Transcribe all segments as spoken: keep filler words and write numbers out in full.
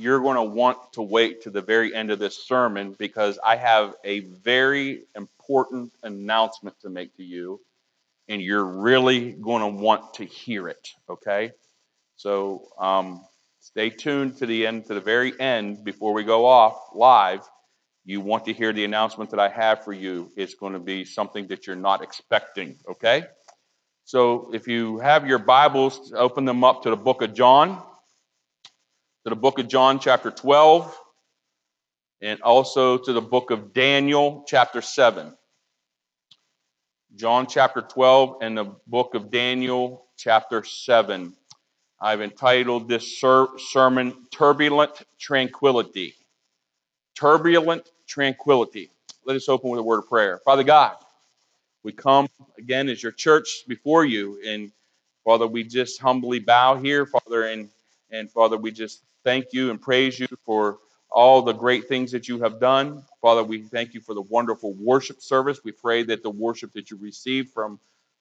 you're going to want to wait to the very end of this sermon because I have a very important announcement to make to you, and you're really going to want to hear it, okay? So um, stay tuned to the end, to the very end before we go off live. You want to hear the announcement that I have for you. It's going to be something that you're not expecting, okay? So if you have your Bibles, open them up to the book of John, to the book of John chapter twelve, and also to the book of Daniel chapter seven. John chapter twelve and the book of Daniel chapter seven. I've entitled this ser- sermon, Turbulent Tranquility. Turbulent Tranquility. Let us open with a word of prayer. Father God, we come again as your church before you, and Father, we just humbly bow here, Father, and, and Father, we just thank you and praise you for all the great things that you have done. Father, we thank you for the wonderful worship service. We pray that the worship that you received from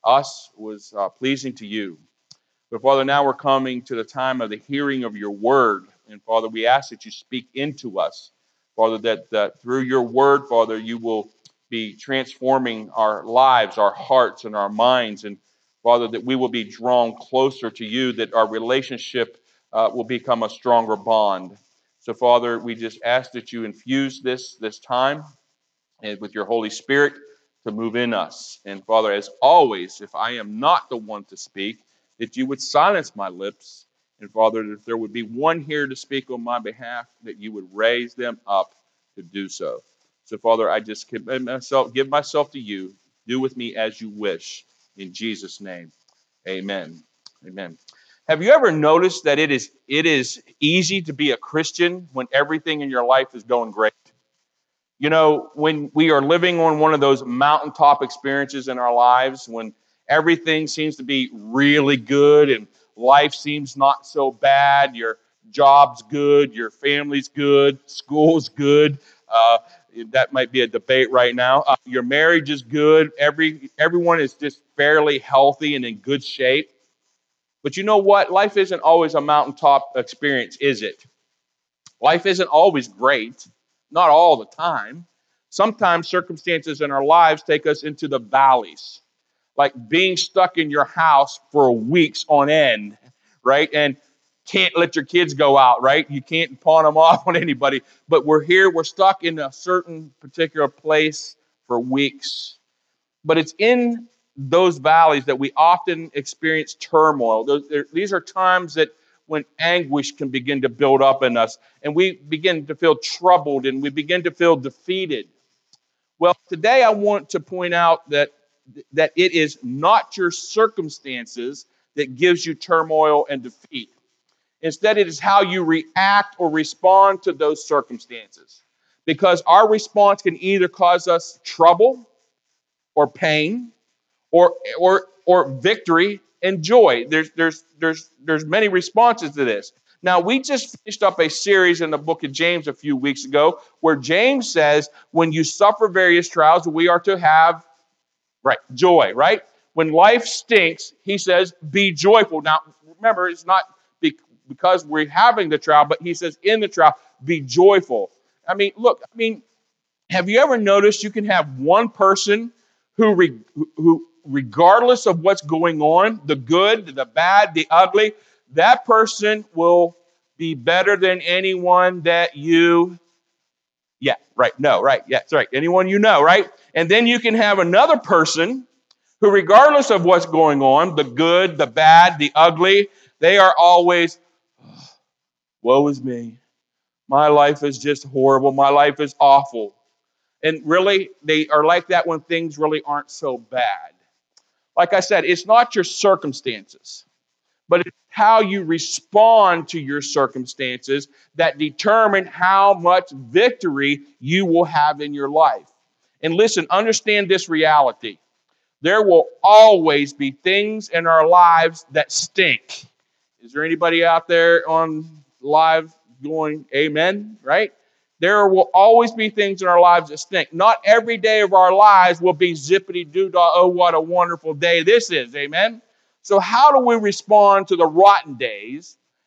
us was uh, pleasing to you. But Father, now we're coming to the time of the hearing of your word. And Father, we ask that you speak into us. Father, that, that through your word, Father, you will be transforming our lives, our hearts, and our minds. And Father, that we will be drawn closer to you, that our relationship uh, will become a stronger bond. So Father, we just ask that you infuse this, this time and with your Holy Spirit to move in us. And Father, as always, if I am not the one to speak, that you would silence my lips. And Father, if there would be one here to speak on my behalf, that you would raise them up to do so. So Father, I just give myself, give myself to you. Do with me as you wish. In Jesus' name, amen. Amen. Have you ever noticed that it is it is easy to be a Christian when everything in your life is going great? You know, when we are living on one of those mountaintop experiences in our lives, when everything seems to be really good and life seems not so bad, your job's good, your family's good, school's good. Uh, that might be a debate right now. Uh, your marriage is good. Every everyone is just fairly healthy and in good shape. But you know what? Life isn't always a mountaintop experience, is it? Life isn't always great, not all the time. Sometimes circumstances in our lives take us into the valleys, like being stuck in your house for weeks on end, right? And can't let your kids go out, right? You can't pawn them off on anybody. But we're here, we're stuck in a certain particular place for weeks. But it's in those valleys that we often experience turmoil. Those, these are times that when anguish can begin to build up in us, and we begin to feel troubled, and we begin to feel defeated. Well, today I want to point out that, that it is not your circumstances that gives you turmoil and defeat. Instead, it is how you react or respond to those circumstances. Because our response can either cause us trouble or pain, or or or victory and joy. There's there's there's there's many responses to this. Now, we just finished up a series in the book of James a few weeks ago where James says when you suffer various trials, we are to have right joy, right? When life stinks, he says, be joyful. Now, remember, it's not because we're having the trial, but he says in the trial, be joyful. I mean, look, I mean, have you ever noticed you can have one person who, re, who, regardless of what's going on, the good, the bad, the ugly, that person will be better than anyone that you, yeah, right, no, right, yeah, that's right, anyone you know, right? And then you can have another person who, regardless of what's going on, the good, the bad, the ugly, they are always, oh, woe is me. My life is just horrible. My life is awful. And really, they are like that when things really aren't so bad. Like I said, it's not your circumstances, but it's how you respond to your circumstances that determine how much victory you will have in your life. And listen, understand this reality. There will always be things in our lives that stink. Is there anybody out there on live going, amen, right? There will always be things in our lives that stink. Not every day of our lives will be zippity-doo-dah, oh, what a wonderful day this is, amen? So how do we respond to the rotten days?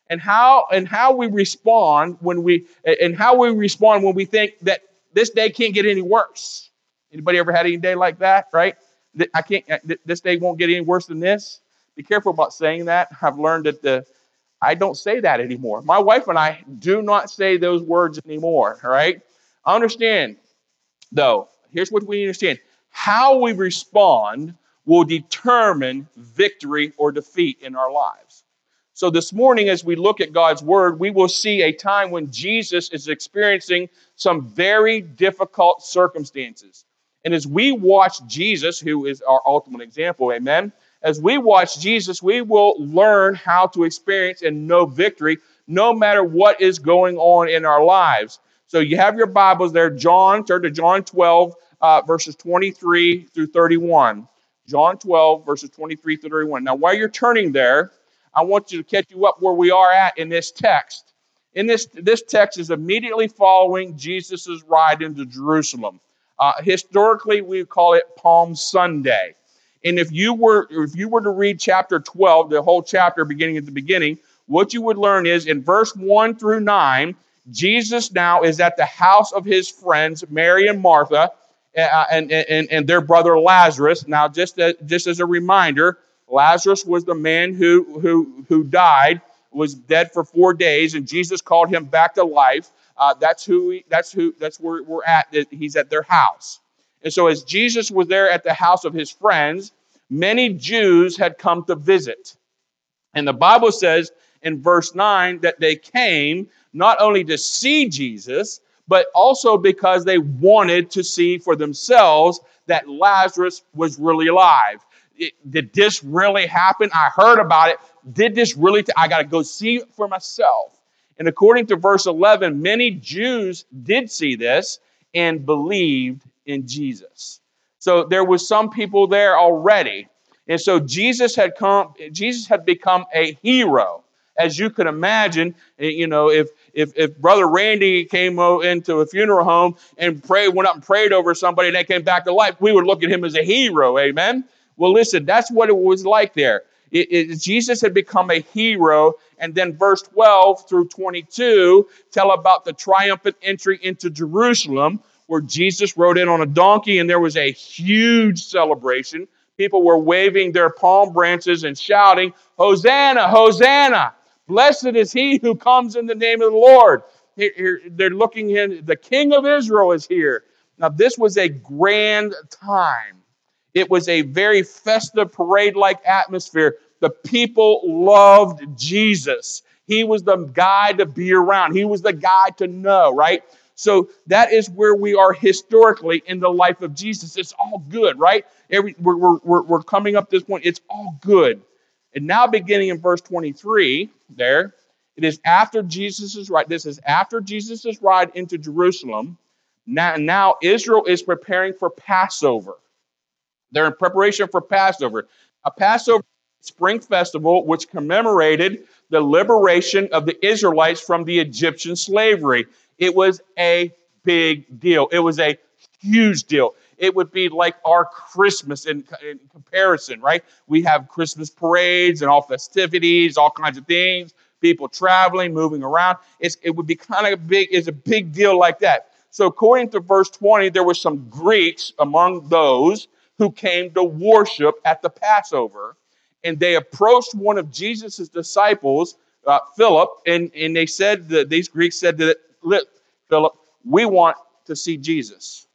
And how and how we respond when we and how we respond when we think that this day can't get any worse. Anybody ever had any day like that, right? I can't. This day won't get any worse than this. Be careful about saying that. I've learned that the I don't say that anymore. My wife and I do not say those words anymore. All right. I understand, though. Here's what we understand: how we respond will determine victory or defeat in our lives. So this morning, as we look at God's word, we will see a time when Jesus is experiencing some very difficult circumstances. And as we watch Jesus, who is our ultimate example, amen, as we watch Jesus, we will learn how to experience and know victory no matter what is going on in our lives. So you have your Bibles there. John, turn to John twelve, uh, verses twenty-three through thirty-one. John twelve, verses twenty-three through thirty-one. Now, while you're turning there, I want you to catch you up where we are at in this text. In this, this text is immediately following Jesus' ride into Jerusalem. Uh, historically, we call it Palm Sunday. And if you were if you were to read chapter twelve, the whole chapter beginning at the beginning, what you would learn is in verse one through nine, Jesus now is at the house of his friends, Mary and Martha, uh, and, and, and their brother Lazarus. Now, just as, just as a reminder, Lazarus was the man who, who, who died, was dead for four days, and Jesus called him back to life. Uh, that's who. We, that's who. That's where we're at. He's at their house. And so as Jesus was there at the house of his friends, many Jews had come to visit. And the Bible says in verse nine that they came not only to see Jesus, but also because they wanted to see for themselves that Lazarus was really alive. It, did this really happen? I heard about it. Did this really? T- I got to go see it for myself. And according to verse eleven, many Jews did see this and believed in Jesus. So there was some people there already. And so Jesus had come, Jesus had become a hero. As you can imagine, you know, if if if Brother Randy came into a funeral home and prayed, went up and prayed over somebody and they came back to life, we would look at him as a hero, amen? Well, listen, that's what it was like there. It, it, Jesus had become a hero, and then verse twelve through twenty-two tell about the triumphant entry into Jerusalem, where Jesus rode in on a donkey, and there was a huge celebration. People were waving their palm branches and shouting, "Hosanna, Hosanna! Blessed is he who comes in the name of the Lord." Here, here, they're looking in, the King of Israel is here. Now, this was a grand time. It was a very festive, parade-like atmosphere. The people loved Jesus. He was the guy to be around. He was the guy to know, right? So that is where we are historically in the life of Jesus. It's all good, right? Every, we're, we're, we're coming up to this point. It's all good. And now beginning in verse twenty-three there, it is after Jesus' ride. This is after Jesus' ride into Jerusalem. Now, now Israel is preparing for Passover. They're in preparation for Passover. A Passover spring festival which commemorated the liberation of the Israelites from the Egyptian slavery. It was a big deal. It was a huge deal. It would be like our Christmas in, in comparison, right? We have Christmas parades and all festivities, all kinds of things, people traveling, moving around. It's, it would be kind of big, it's a big deal like that. So according to verse twenty, there were some Greeks among those who came to worship at the Passover. And they approached one of Jesus' disciples, uh, Philip, and, and they said, that these Greeks said that, Philip, we want to see Jesus.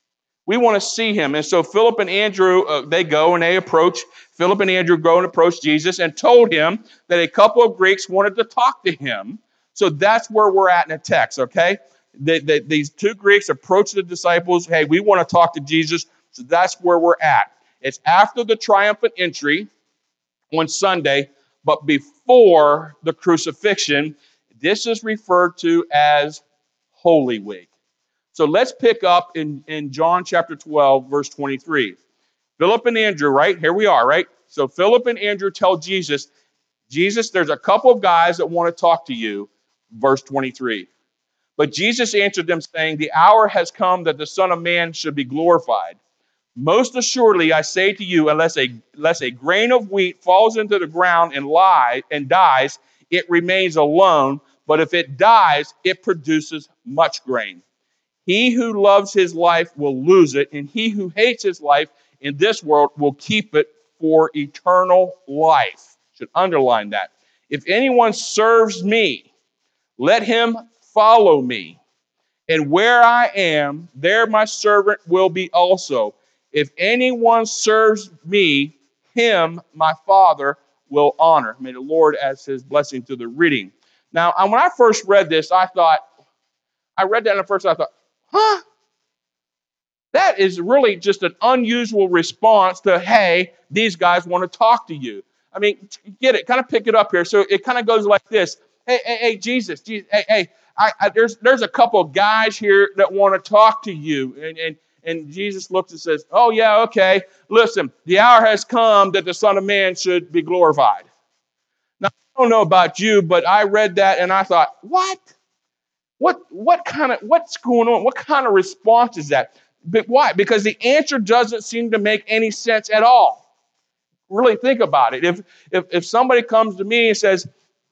We want to see him. And so Philip and Andrew, uh, they go and they approach, Philip and Andrew go and approach Jesus and told him that a couple of Greeks wanted to talk to him. So that's where we're at in the text, okay? The, the, these two Greeks approach the disciples, hey, we want to talk to Jesus. So that's where we're at. It's after the triumphant entry on Sunday, but before the crucifixion. This is referred to as Holy Week. So let's pick up in, in John chapter twelve, verse twenty-three. Philip and Andrew, right? Here we are, right? So Philip and Andrew tell Jesus, Jesus, there's a couple of guys that want to talk to you. Verse twenty-three. But Jesus answered them, saying, the hour has come that the Son of Man should be glorified. Most assuredly, I say to you, unless a, unless a grain of wheat falls into the ground and lies and dies, it remains alone, but if it dies, it produces much grain. He who loves his life will lose it, and he who hates his life in this world will keep it for eternal life. Should underline that. If anyone serves me, let him follow me. And where I am, there my servant will be also. If anyone serves me, him my Father will honor. May the Lord add his blessing to the reading. Now, when I first read this, I thought, I read that at first, I thought, huh? That is really just an unusual response to, hey, these guys want to talk to you. I mean, get it, kind of pick it up here. So it kind of goes like this. Hey, hey, hey, Jesus, Jesus hey, hey, I, I, there's there's a couple of guys here that want to talk to you. And, and, and Jesus looks and says, oh, yeah, okay. Listen, the hour has come that the Son of Man should be glorified. Now, I don't know about you, but I read that and I thought, what? What, what kind of, what's going on? What kind of response is that? But why? Because the answer doesn't seem to make any sense at all. Really think about it. If if if somebody comes to me and says,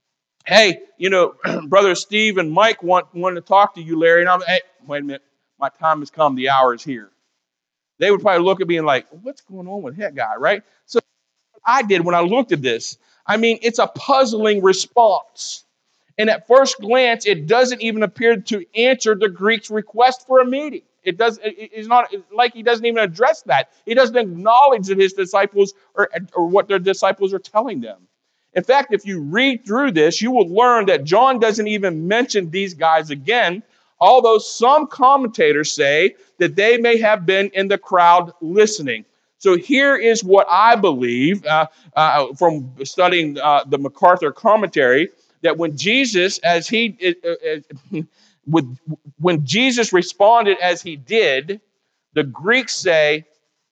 hey, you know, Brother Steve and Mike want, want to talk to you, Larry, and I'm, hey, wait a minute, my time has come, the hour is here. They would probably look at me and like, what's going on with that guy, right? So what I did when I looked at this, I mean, it's a puzzling response. And at first glance, it doesn't even appear to answer the Greek's request for a meeting. It does. It's not like he doesn't even address that. He doesn't acknowledge that his disciples or, or what their disciples are telling them. In fact, if you read through this, you will learn that John doesn't even mention these guys again, although some commentators say that they may have been in the crowd listening. So here is what I believe uh, uh, from studying uh, the MacArthur commentary, that when Jesus, as he, uh, uh, with, when Jesus responded as he did, the Greeks say,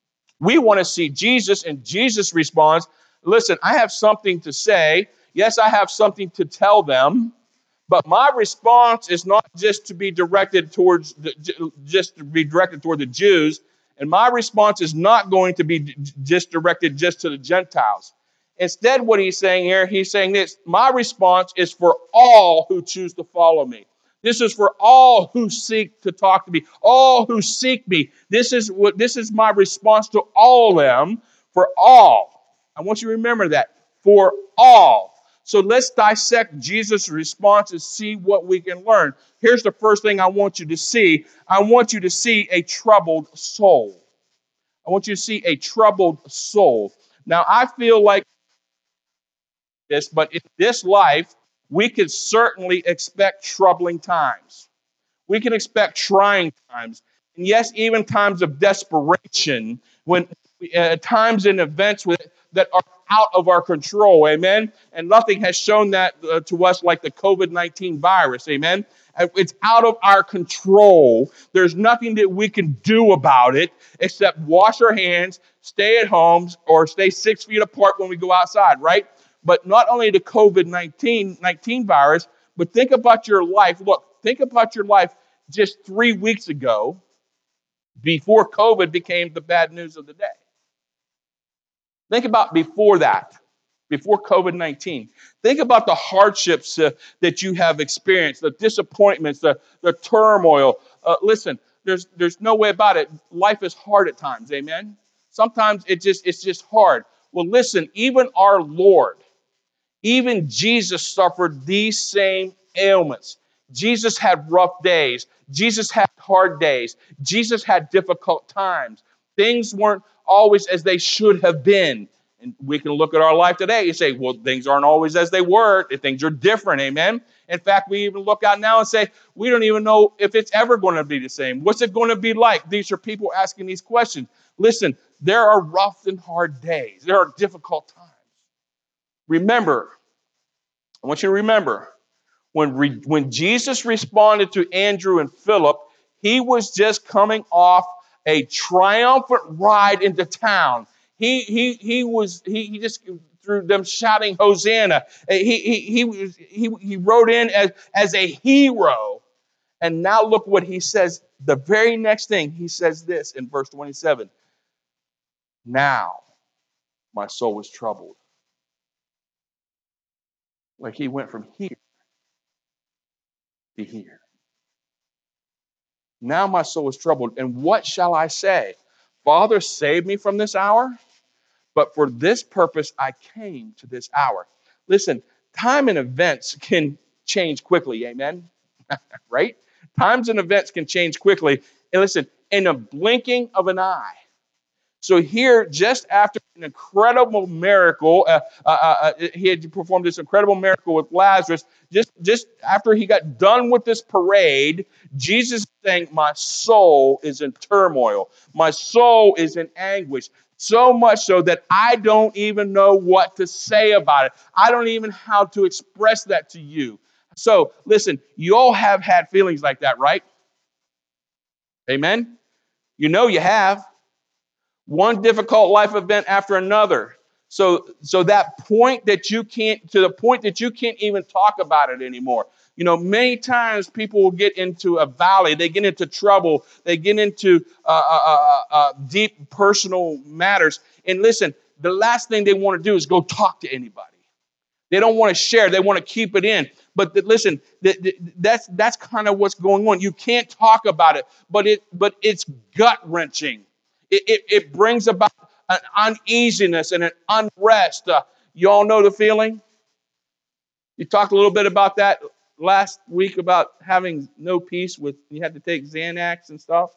we want to see Jesus, and Jesus responds, listen, I have something to say. Yes, I have something to tell them, but my response is not just to be directed towards, the, just to be directed toward the Jews, and my response is not going to be just directed just to the Gentiles. Instead, what he's saying here, he's saying this, my response is for all who choose to follow me. This is for all who seek to talk to me, all who seek me. This is what this is my response to all of them, for all. I want you to remember that, for all. So let's dissect Jesus' response and see what we can learn. Here's the first thing I want you to see. I want you to see a troubled soul. I want you to see a troubled soul. Now, I feel like this, but in this life, we could certainly expect troubling times. We can expect trying times. And yes, even times of desperation, when uh, times and events with, that are out of our control, amen? And nothing has shown that uh, to us like the covid nineteen virus, amen? It's out of our control. There's nothing that we can do about it except wash our hands, stay at home, or stay six feet apart when we go outside, right? But not only the covid nineteen virus, but think about your life. Look, think about your life just three weeks ago before COVID became the bad news of the day. Think about before that, before covid nineteen. Think about the hardships uh, that you have experienced, the disappointments, the, the turmoil. Uh, listen, there's there's no way about it. Life is hard at times, amen? Sometimes it just it's just hard. Well, listen, even our Lord, even Jesus suffered these same ailments. Jesus had rough days. Jesus had hard days. Jesus had difficult times. Things weren't always as they should have been. And we can look at our life today and say, well, things aren't always as they were. Things are different, amen? In fact, we even look out now and say, we don't even know if it's ever going to be the same. What's it going to be like? These are people asking these questions. Listen, there are rough and hard days. There are difficult times. Remember, I want you to remember, when, re, when Jesus responded to Andrew and Philip, he was just coming off a triumphant ride into town. He he he was he, he just through them shouting Hosanna. He he he was he he rode in as as a hero. And now look what he says. The very next thing he says this in verse twenty-seven. Now my soul is troubled. Like he went from here to here. Now my soul is troubled. And what shall I say? Father, save me from this hour. But for this purpose, I came to this hour. Listen, time and events can change quickly. Amen. Right? Times and events can change quickly. And listen, in a blinking of an eye. So here, just after an incredible miracle, uh, uh, uh, he had performed this incredible miracle with Lazarus. Just, just after he got done with this parade, Jesus is saying, my soul is in turmoil. My soul is in anguish. So much so that I don't even know what to say about it. I don't even know how to express that to you. So listen, you all have had feelings like that, right? Amen? You know you have. One difficult life event after another. So, so that point that you can't, to the point that you can't even talk about it anymore. You know, many times people will get into a valley, they get into trouble, they get into uh, uh, uh, uh, deep personal matters. And listen, the last thing they want to do is go talk to anybody. They don't want to share. They want to keep it in. But the, listen, the, the, that's that's kind of what's going on. You can't talk about it, but it but it's gut wrenching. It, it, it brings about an uneasiness and an unrest. Uh, you all know the feeling? You talked a little bit about that last week about having no peace with, you had to take Xanax and stuff.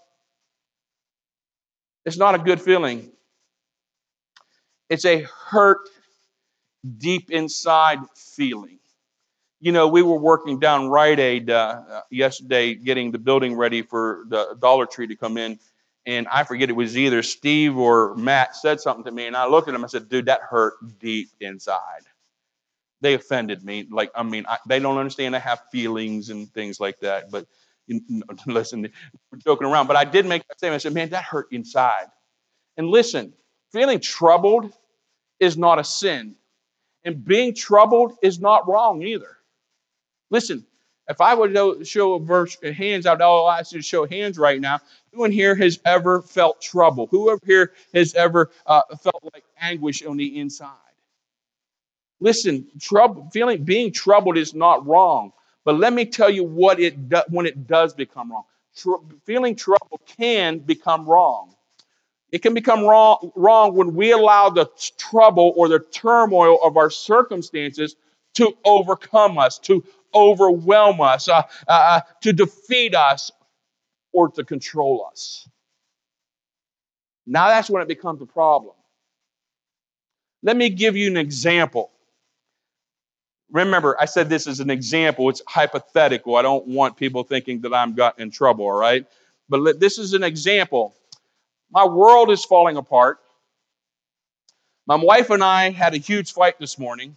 It's not a good feeling. It's a hurt deep inside feeling. You know, we were working down Rite Aid uh, yesterday getting the building ready for the Dollar Tree to come in. And I forget, it was either Steve or Matt said something to me. And I looked at him and I said, dude, that hurt deep inside. They offended me. Like, I mean, I, they don't understand I have feelings and things like that. But you know, listen, we're joking around. But I did make that statement. I said, man, that hurt inside. And listen, feeling troubled is not a sin. And being troubled is not wrong either. Listen, if I would show a verse, hands out, all I ask you to show hands right now. Who in here has ever felt trouble? Who here has ever uh, felt like anguish on the inside? Listen, trouble, feeling, being troubled is not wrong. But let me tell you what it do, when it does become wrong. Tr- feeling trouble can become wrong. It can become wrong, wrong when we allow the trouble or the turmoil of our circumstances to overcome us, to overwhelm us, uh, uh, uh, to defeat us, or to control us. Now that's when it becomes a problem. Let me give you an example. Remember, I said this is an example. It's hypothetical. I don't want people thinking that I'm got in trouble, all right? But let, this is an example. My world is falling apart. My wife and I had a huge fight this morning,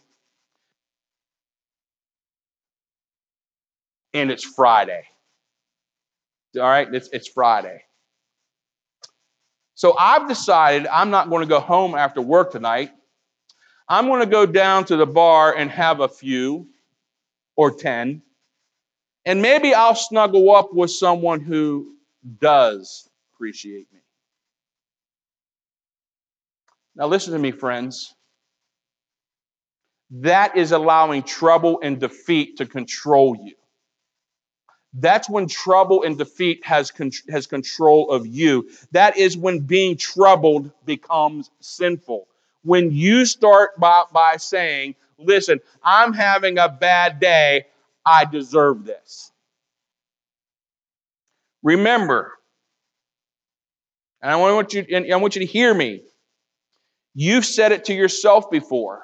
and it's Friday. All right, it's, it's Friday. So I've decided I'm not going to go home after work tonight. I'm going to go down to the bar and have a few or ten. And maybe I'll snuggle up with someone who does appreciate me. Now listen to me, friends. That is allowing trouble and defeat to control you. That's when trouble and defeat has, con- has control of you. That is when being troubled becomes sinful. When you start by, by saying, listen, I'm having a bad day, I deserve this. Remember, and I want you, and I want you to hear me. You've said it to yourself before.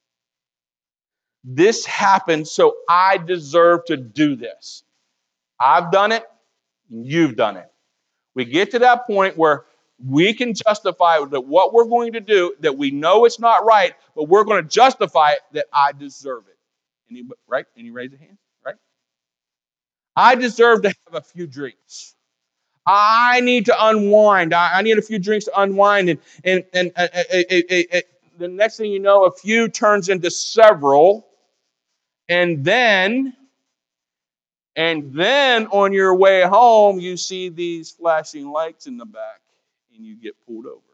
This happened, so I deserve to do this. I've done it, you've done it. We get to that point where we can justify that what we're going to do, that we know it's not right, but we're going to justify it that I deserve it. Anybody, right? Any raise a hand? Right? I deserve to have a few drinks. I need to unwind. I, I need a few drinks to unwind. And, and, and uh, uh, uh, uh, uh, the next thing you know, a few turns into several. And then, and then on your way home, you see these flashing lights in the back and you get pulled over.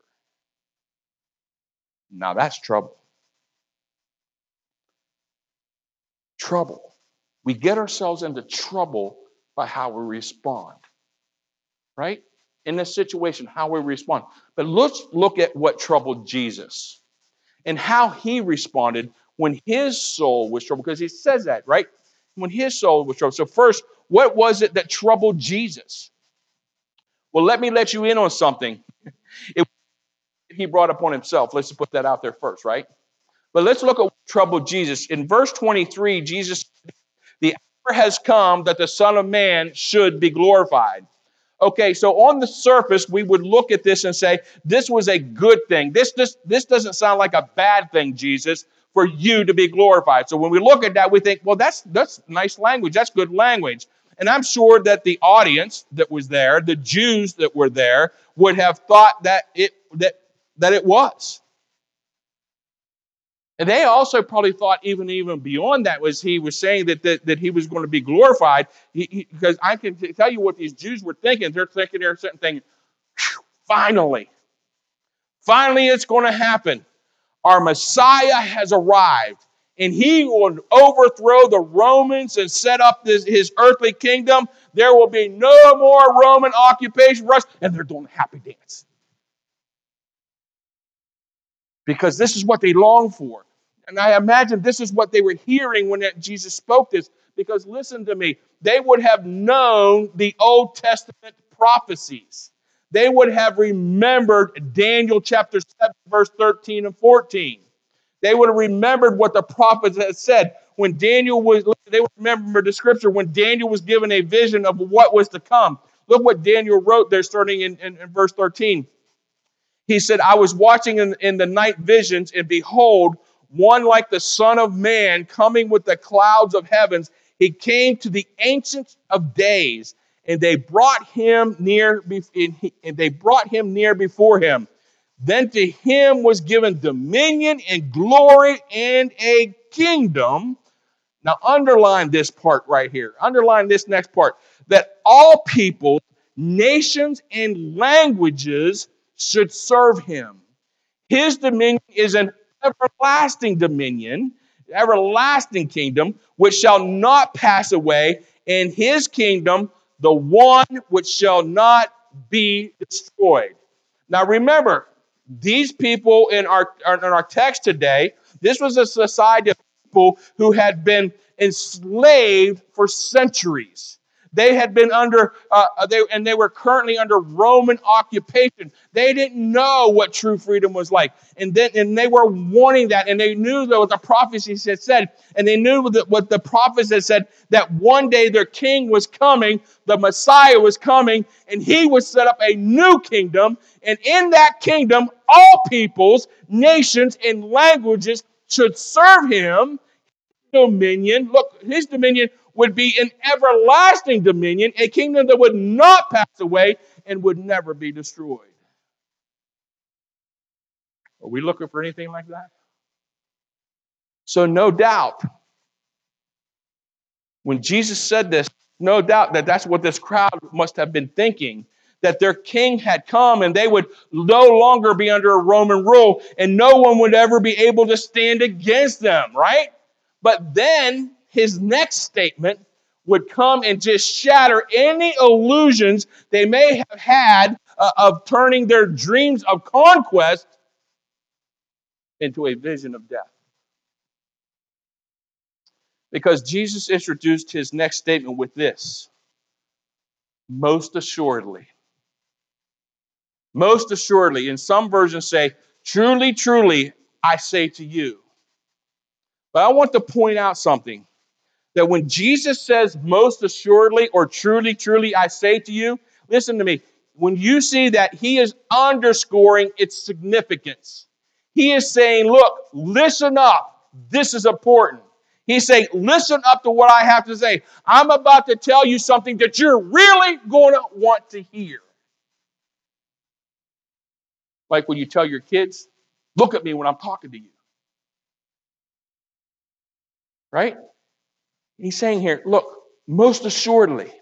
Now that's trouble. Trouble. We get ourselves into trouble by how we respond. Right? In this situation, how we respond. But let's look at what troubled Jesus and how he responded when his soul was troubled. Because he says that, right? When his soul was troubled. So first, what was it that troubled Jesus? Well, let me let you in on something. It, he brought upon himself. Let's put that out there first, right? But let's look at what troubled Jesus. In verse twenty-three, Jesus said, the hour has come that the Son of Man should be glorified. Okay, so on the surface, we would look at this and say, this was a good thing. This, this, this doesn't sound like a bad thing, Jesus, for you to be glorified. So when we look at that, we think, well, that's, that's nice language. That's good language. And I'm sure that the audience that was there, the Jews that were there, would have thought that it, that, that it was. And they also probably thought even, even beyond that was he was saying that, that, that he was going to be glorified. He, he, because I can t- tell you what these Jews were thinking. They're thinking, they're sitting thinking, finally, finally it's going to happen. Our Messiah has arrived. And he will overthrow the Romans and set up this, his earthly kingdom. There will be no more Roman occupation for us. And they're doing a happy dance. Because this is what they long for. And I imagine this is what they were hearing when Jesus spoke this. Because listen to me, they would have known the Old Testament prophecies. They would have remembered Daniel chapter seven, verse thirteen and fourteen. They would have remembered what the prophets had said. When Daniel was, they would remember the scripture when Daniel was given a vision of what was to come. Look what Daniel wrote there starting in, in, in verse thirteen. He said, I was watching in, in the night visions, and behold, one like the Son of Man coming with the clouds of heavens. He came to the Ancient of Days, and they brought him near, and they brought him near before him. Then to him was given dominion and glory and a kingdom. Now underline this part right here. Underline this next part. That all people, nations, and languages should serve him. His dominion is an everlasting dominion, everlasting kingdom, which shall not pass away, and his kingdom, the one which shall not be destroyed. Now remember, these people in our, in our text today, this was a society of people who had been enslaved for centuries. They had been under, uh, they, and they were currently under Roman occupation. They didn't know what true freedom was like. And then, and they were wanting that, and they knew that what the prophecies had said, and they knew that what the prophets had said, that one day their king was coming, the Messiah was coming, and he would set up a new kingdom. And in that kingdom, all peoples, nations, and languages should serve him. Dominion, look, his dominion would be an everlasting dominion, a kingdom that would not pass away and would never be destroyed. Are we looking for anything like that? So no doubt, when Jesus said this, no doubt that that's what this crowd must have been thinking, that their king had come and they would no longer be under a Roman rule and no one would ever be able to stand against them, right? But then his next statement would come and just shatter any illusions they may have had uh, of turning their dreams of conquest into a vision of death. Because Jesus introduced his next statement with this: most assuredly. Most assuredly. And some versions say, truly, truly, I say to you. But I want to point out something. That when Jesus says most assuredly or truly, truly, I say to you, listen to me. When you see that, he is underscoring its significance. He is saying, look, listen up. This is important. He's saying, listen up to what I have to say. I'm about to tell you something that you're really going to want to hear. Like when you tell your kids, look at me when I'm talking to you. Right? He's saying here, look, most assuredly,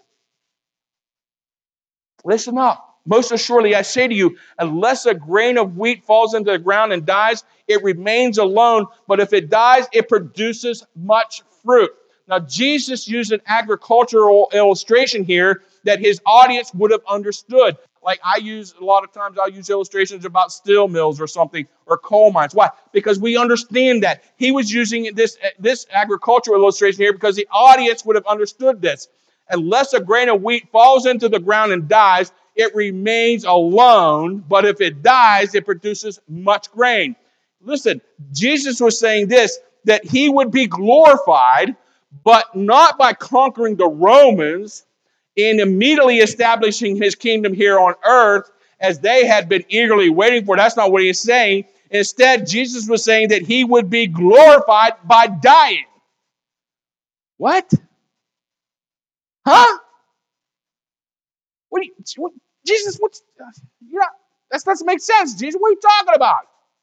listen up. Most assuredly, I say to you, unless a grain of wheat falls into the ground and dies, it remains alone. But if it dies, it produces much fruit. Now, Jesus used an agricultural illustration here that his audience would have understood. Like I use, a lot of times I'll use illustrations about steel mills or something, or coal mines. Why? Because we understand that. He was using this, this agricultural illustration here because the audience would have understood this. Unless a grain of wheat falls into the ground and dies, it remains alone. But if it dies, it produces much grain. Listen, Jesus was saying this, that he would be glorified, but not by conquering the Romans and immediately establishing his kingdom here on earth as they had been eagerly waiting for. That's not what he is saying. Instead, Jesus was saying that he would be glorified by dying. What? Huh? What, do you, what Jesus, what's, you know, that doesn't make sense, Jesus. What are you talking about?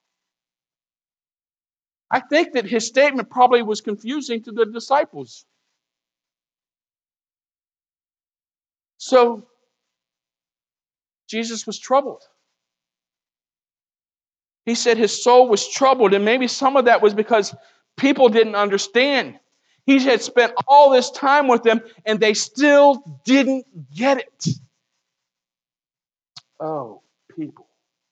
I think that his statement probably was confusing to the disciples. So, Jesus was troubled. He said his soul was troubled, and maybe some of that was because people didn't understand. He had spent all this time with them, and they still didn't get it. Oh, people.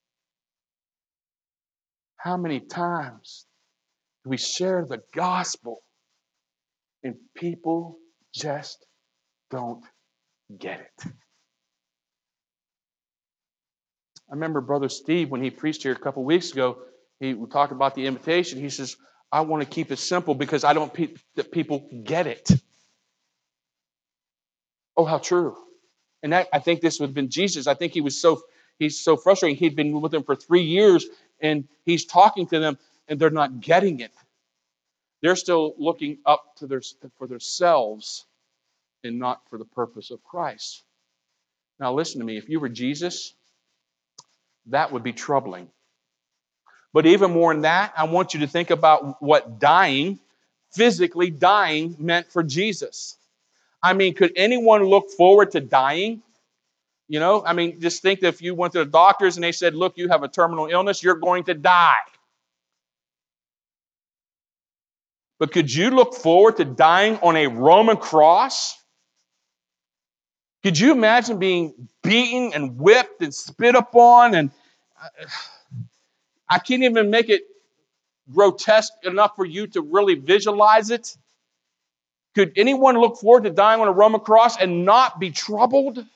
How many times do we share the gospel, and people just don't get it? I remember Brother Steve, when he preached here a couple weeks ago, he talked about the invitation. He says, I want to keep it simple because I don't pe- that people get it. Oh, how true. And that, I think this would have been Jesus. I think he was so, he's so frustrated. He'd been with them for three years, and he's talking to them, and they're not getting it. They're still looking up to their, for themselves and not for the purpose of Christ. Now listen to me. If you were Jesus, that would be troubling. But even more than that, I want you to think about what dying, physically dying, meant for Jesus. I mean, could anyone look forward to dying? You know, I mean, just think that if you went to the doctors and they said, look, you have a terminal illness, you're going to die. But could you look forward to dying on a Roman cross? Could you imagine being beaten and whipped and spit upon? And I can't even make it grotesque enough for you to really visualize it. Could anyone look forward to dying on a Roman cross and not be troubled?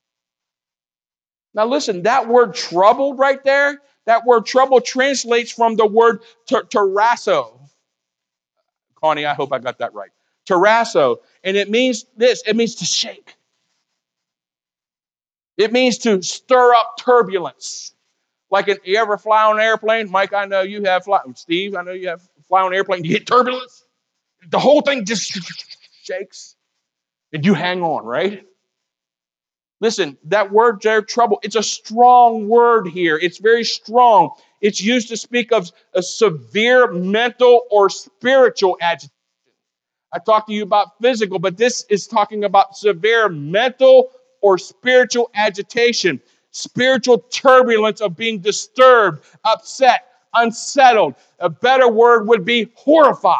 Now listen, that word troubled right there, that word trouble translates from the word ter- terrasso. Connie, I hope I got that right. Terrasso. And it means this, it means to shake. It means to stir up turbulence. Like an, you ever fly on an airplane? Mike, I know you have fly. Steve, I know you have fly on an airplane. You get turbulence. The whole thing just shakes. And you hang on, right? Listen, that word there, trouble, it's a strong word here. It's very strong. It's used to speak of a severe mental or spiritual agitation. I talked to you about physical, but this is talking about severe mental or spiritual agitation, spiritual turbulence of being disturbed, upset, unsettled. A better word would be horrified.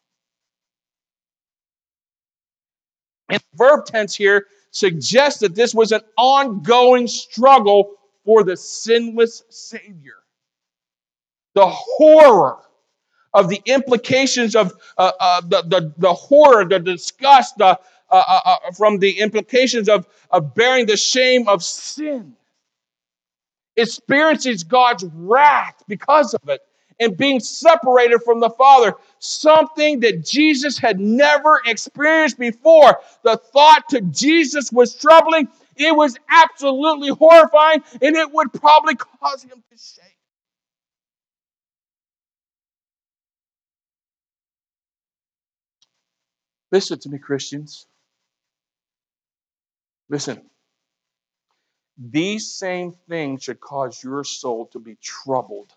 And the verb tense here suggests that this was an ongoing struggle for the sinless Savior. The horror of the implications of uh, uh, the, the, the horror, the disgust uh, uh, uh, uh, from the implications of, of bearing the shame of sin. Experiences God's wrath because of it and being separated from the Father, something that Jesus had never experienced before. The thought to Jesus was troubling. It was absolutely horrifying, and it would probably cause him to shake. Listen to me, Christians. Listen. These same things should cause your soul to be troubled.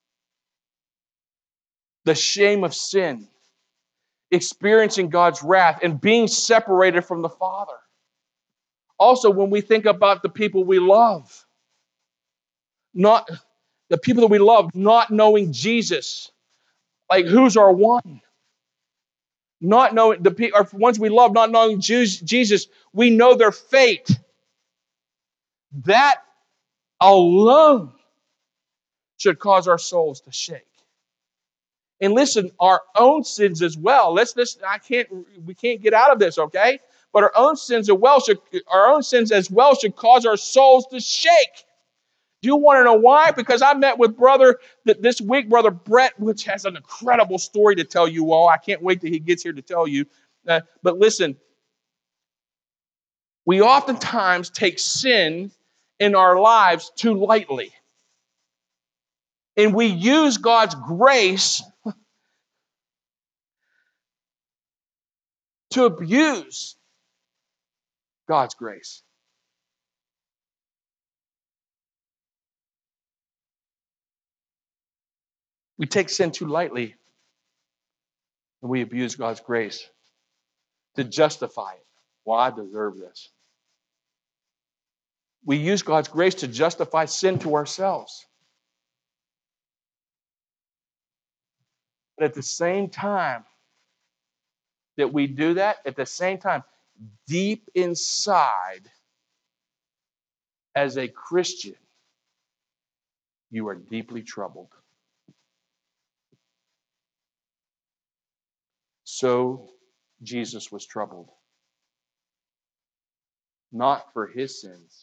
The shame of sin, experiencing God's wrath, and being separated from the Father. Also, when we think about the people we love, not the people that we love, not knowing Jesus, like who's our one? Not knowing the pe- or ones we love, not knowing Jesus, we know their fate. That alone should cause our souls to shake. And listen, our own sins as well. Let's this I can't we can't get out of this, okay? But our own sins as well should our own sins as well should cause our souls to shake. Do you want to know why? Because I met with brother this week, Brother Brett, which has an incredible story to tell you all. I can't wait till he gets here to tell you. Uh, but listen, we oftentimes take sin in our lives too lightly. And we use God's grace to abuse God's grace. We take sin too lightly, and we abuse God's grace to justify it. Well, I deserve this. We use God's grace to justify sin to ourselves. But at the same time that we do that, at the same time, deep inside, as a Christian, you are deeply troubled. So Jesus was troubled. Not for his sins,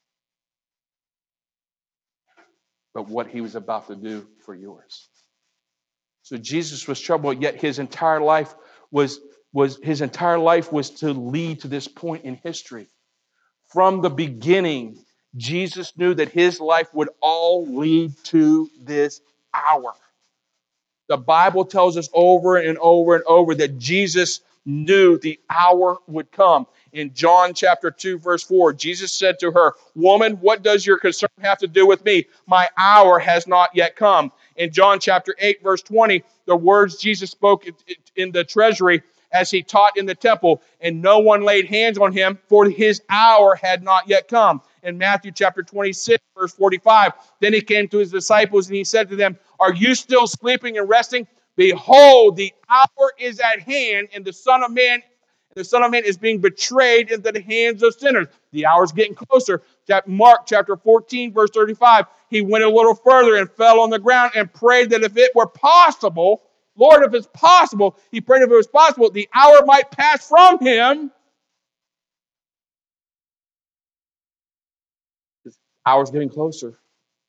but what he was about to do for yours. So Jesus was troubled, yet his entire life was, was his entire life was to lead to this point in history. From the beginning, Jesus knew that his life would all lead to this hour. The Bible tells us over and over and over that Jesus knew the hour would come. In John chapter two, verse four, Jesus said to her, "Woman, what does your concern have to do with me? My hour has not yet come." In John chapter eight, verse twenty, the words Jesus spoke in the treasury as he taught in the temple, and no one laid hands on him, for his hour had not yet come. In Matthew chapter twenty-six, verse forty-five, then he came to his disciples and he said to them, "Are you still sleeping and resting? Behold, the hour is at hand, and the Son of Man, the Son of Man is being betrayed into the hands of sinners." The hour's getting closer. Mark chapter fourteen, verse thirty-five, he went a little further and fell on the ground and prayed that if it were possible, Lord, if it's possible, he prayed if it was possible, the hour might pass from him. The hour's getting closer.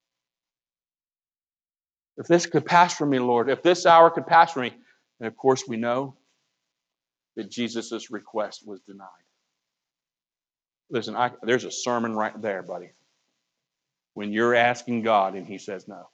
If this could pass from me, Lord, if this hour could pass from me. And of course, we know that Jesus' request was denied. Listen, I, there's a sermon right there, buddy. When you're asking God and he says no.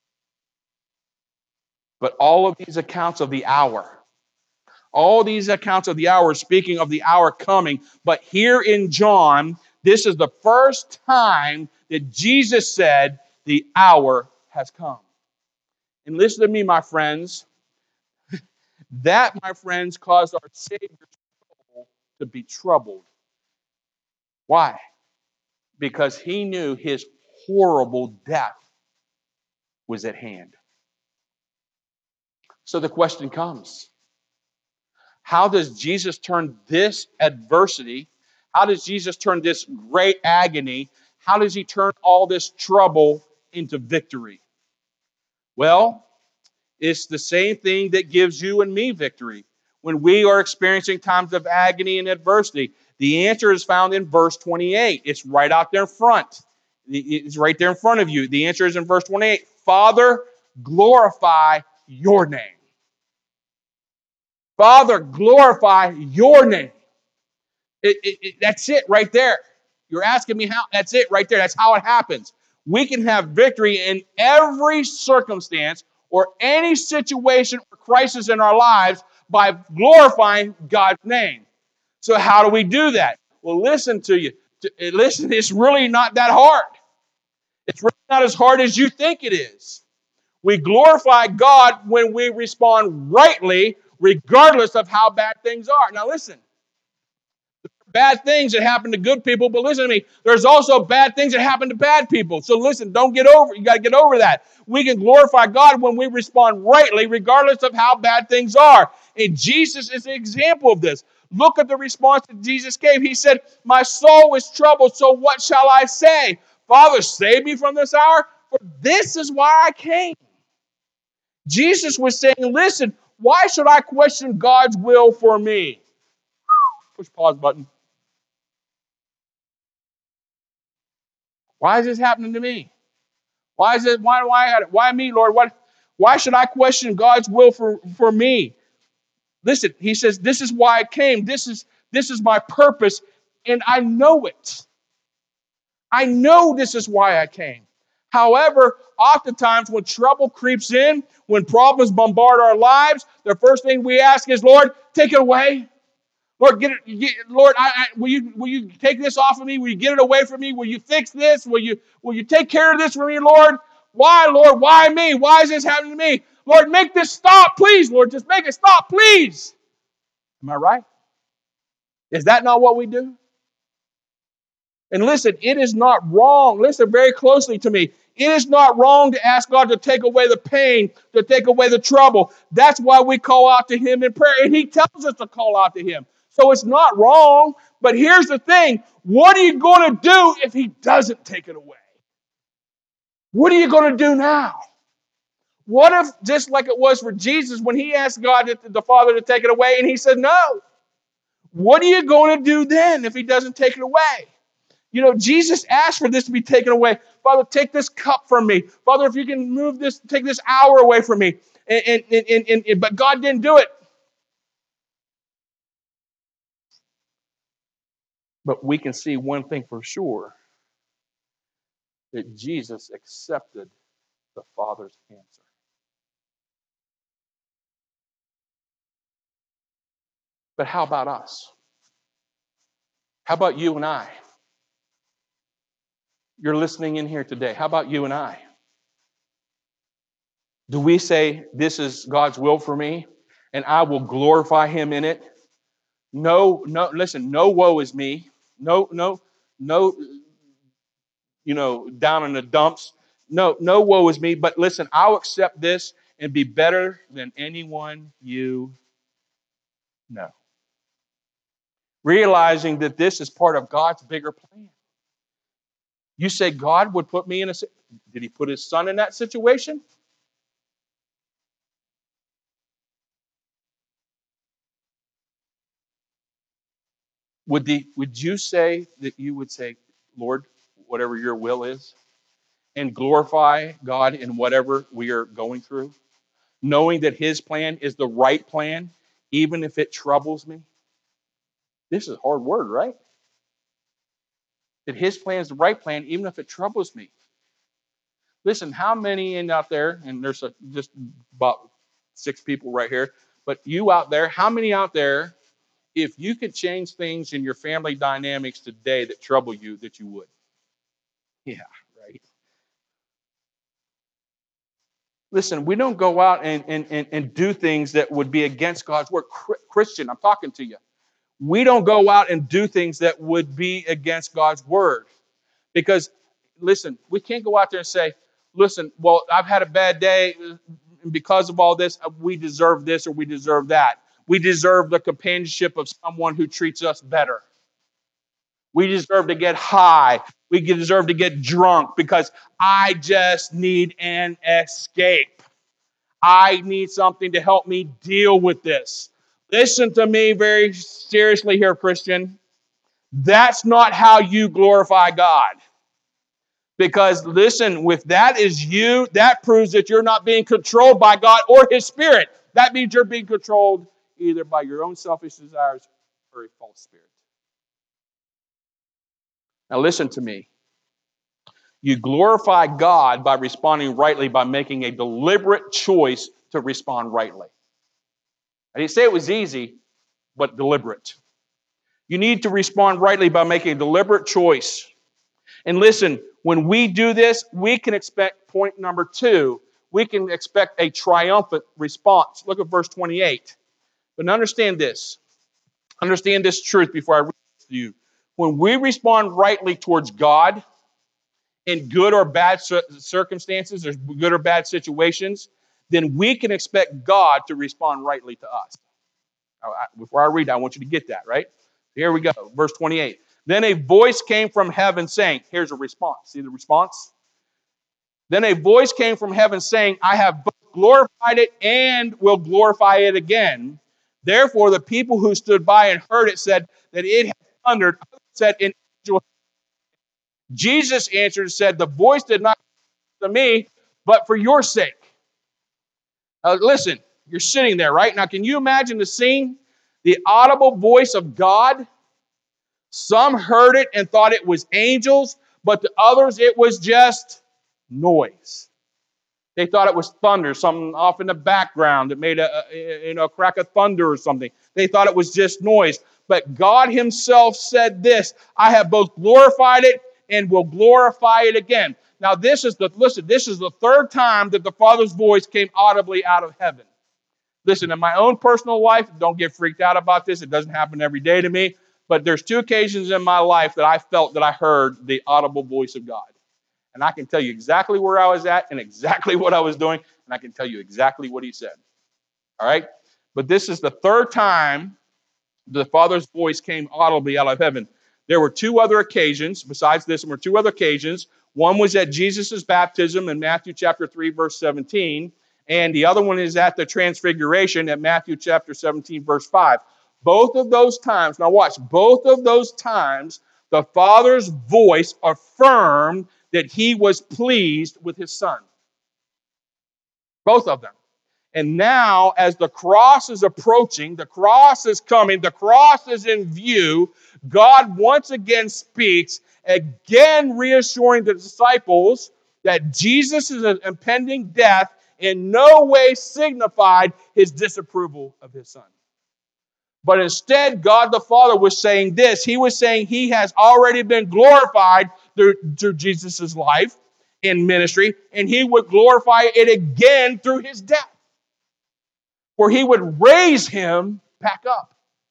But all of these accounts of the hour, all these accounts of the hour, speaking of the hour coming, but here in John, this is the first time that Jesus said, the hour has come. And listen to me, my friends. That, my friends, caused our Savior to be troubled. Why? Because he knew his horrible death was at hand. So the question comes, how does Jesus turn this adversity, how does Jesus turn this great agony, how does he turn all this trouble into victory? Well, it's the same thing that gives you and me victory when we are experiencing times of agony and adversity. The answer is found in verse twenty-eight. It's right out there in front. It's right there in front of you. The answer is in verse twenty-eight. Father, glorify your name. Father, glorify your name. It, it, it, that's it right there. You're asking me how? That's it right there. That's how it happens. We can have victory in every circumstance or any situation or crisis in our lives by glorifying God's name. So how do we do that? Well, listen to you. Listen, it's really not that hard. It's really not as hard as you think it is. We glorify God when we respond rightly, regardless of how bad things are. Now listen. Bad things that happen to good people, but listen to me, there's also bad things that happen to bad people. So listen, don't get over it. You got to get over that. We can glorify God when we respond rightly, regardless of how bad things are. And Jesus is an example of this. Look at the response that Jesus gave. He said, my soul is troubled, so what shall I say? Father, save me from this hour, for this is why I came. Jesus was saying, listen, why should I question God's will for me? Push pause button. Why is this happening to me? Why is it? Why do I have it? Why me, Lord? What? Why should I question God's will for, for me? Listen, he says, this is why I came. This is, this is my purpose, and I know it. I know this is why I came. However, oftentimes when trouble creeps in, when problems bombard our lives, the first thing we ask is, Lord, take it away. Lord, get it, get, Lord, I, I, will you will you take this off of me? Will you get it away from me? Will you fix this? Will you will you take care of this for me, Lord? Why, Lord? Why me? Why is this happening to me? Lord, make this stop, please, Lord. Just make it stop, please. Am I right? Is that not what we do? And listen, it is not wrong. Listen very closely to me. It is not wrong to ask God to take away the pain, to take away the trouble. That's why we call out to Him in prayer. And He tells us to call out to Him. So it's not wrong. But here's the thing. What are you going to do if He doesn't take it away? What are you going to do now? What if, just like it was for Jesus, when He asked God, the Father, to take it away, and He said no? What are you going to do then if He doesn't take it away? You know, Jesus asked for this to be taken away. Father, take this cup from me. Father, if you can move this, take this hour away from me. And, and, and, and, and, but God didn't do it. But we can see one thing for sure, that Jesus accepted the Father's answer. But how about us? How about you and I? You're listening in here today. How about you and I? Do we say, this is God's will for me, and I will glorify Him in it? No, no, listen, no woe is me. No, no, no, you know, down in the dumps. No, no woe is me. But listen, I'll accept this and be better than anyone you know. Realizing that this is part of God's bigger plan. You say God would put me in a... Did He put His Son in that situation? Would, the, would you say that you would say, Lord, whatever your will is, and glorify God in whatever we are going through, knowing that His plan is the right plan, even if it troubles me? This is a hard word, right? That His plan is the right plan, even if it troubles me. Listen, how many in out there, and there's a, just about six people right here, but you out there, how many out there, if you could change things in your family dynamics today that trouble you, that you would? Yeah, right. Listen, we don't go out and, and, and, and do things that would be against God's word. Christian, I'm talking to you. We don't go out and do things that would be against God's word. Because, listen, we can't go out there and say, listen, well, I've had a bad day, and because of all this, we deserve this or we deserve that. We deserve the companionship of someone who treats us better. We deserve to get high. We deserve to get drunk because I just need an escape. I need something to help me deal with this. Listen to me very seriously here, Christian. That's not how you glorify God. Because listen, if that is you, that proves that you're not being controlled by God or His Spirit. That means you're being controlled either by your own selfish desires or a false spirit. Now listen to me. You glorify God by responding rightly, by making a deliberate choice to respond rightly. I didn't say it was easy, but deliberate. You need to respond rightly by making a deliberate choice. And listen, when we do this, we can expect point number two. We can expect a triumphant response. Look at verse twenty-eight. But understand this. Understand this truth before I read this to you. When we respond rightly towards God in good or bad circumstances, or good or bad situations, then we can expect God to respond rightly to us. I, I, before I read that, I want you to get that, right? Here we go. Verse twenty-eight. Then a voice came from heaven saying, here's a response. See the response? Then a voice came from heaven saying, I have both glorified it and will glorify it again. Therefore, the people who stood by and heard it said that it had thundered. Others said, an angel. Jesus answered and said, the voice did not come to me, but for your sake. Uh, listen, you're sitting there, right? Now, can you imagine the scene? The audible voice of God. Some heard it and thought it was angels, but to others it was just noise. They thought it was thunder, something off in the background that made a, a, you know, a crack of thunder or something. They thought it was just noise. But God himself said this, I have both glorified it and will glorify it again. Now this is the, listen, this is the third time that the Father's voice came audibly out of heaven. Listen, in my own personal life, don't get freaked out about this. It doesn't happen every day to me. But there's two occasions in my life that I felt that I heard the audible voice of God. And I can tell you exactly where I was at and exactly what I was doing. And I can tell you exactly what he said. All right? But this is the third time the Father's voice came audibly out of heaven. There were two other occasions. Besides this, there were two other occasions. One was at Jesus' baptism in Matthew chapter three, verse seventeen. And the other one is at the transfiguration at Matthew chapter seventeen, verse five. Both of those times, now watch, both of those times, the Father's voice affirmed that he was pleased with his Son. Both of them. And now, as the cross is approaching, the cross is coming, the cross is in view, God once again speaks, again reassuring the disciples that Jesus' impending death in no way signified his disapproval of his Son. But instead, God the Father was saying this. He was saying he has already been glorified through, through Jesus' life and ministry, and he would glorify it again through his death, where he would raise him back up.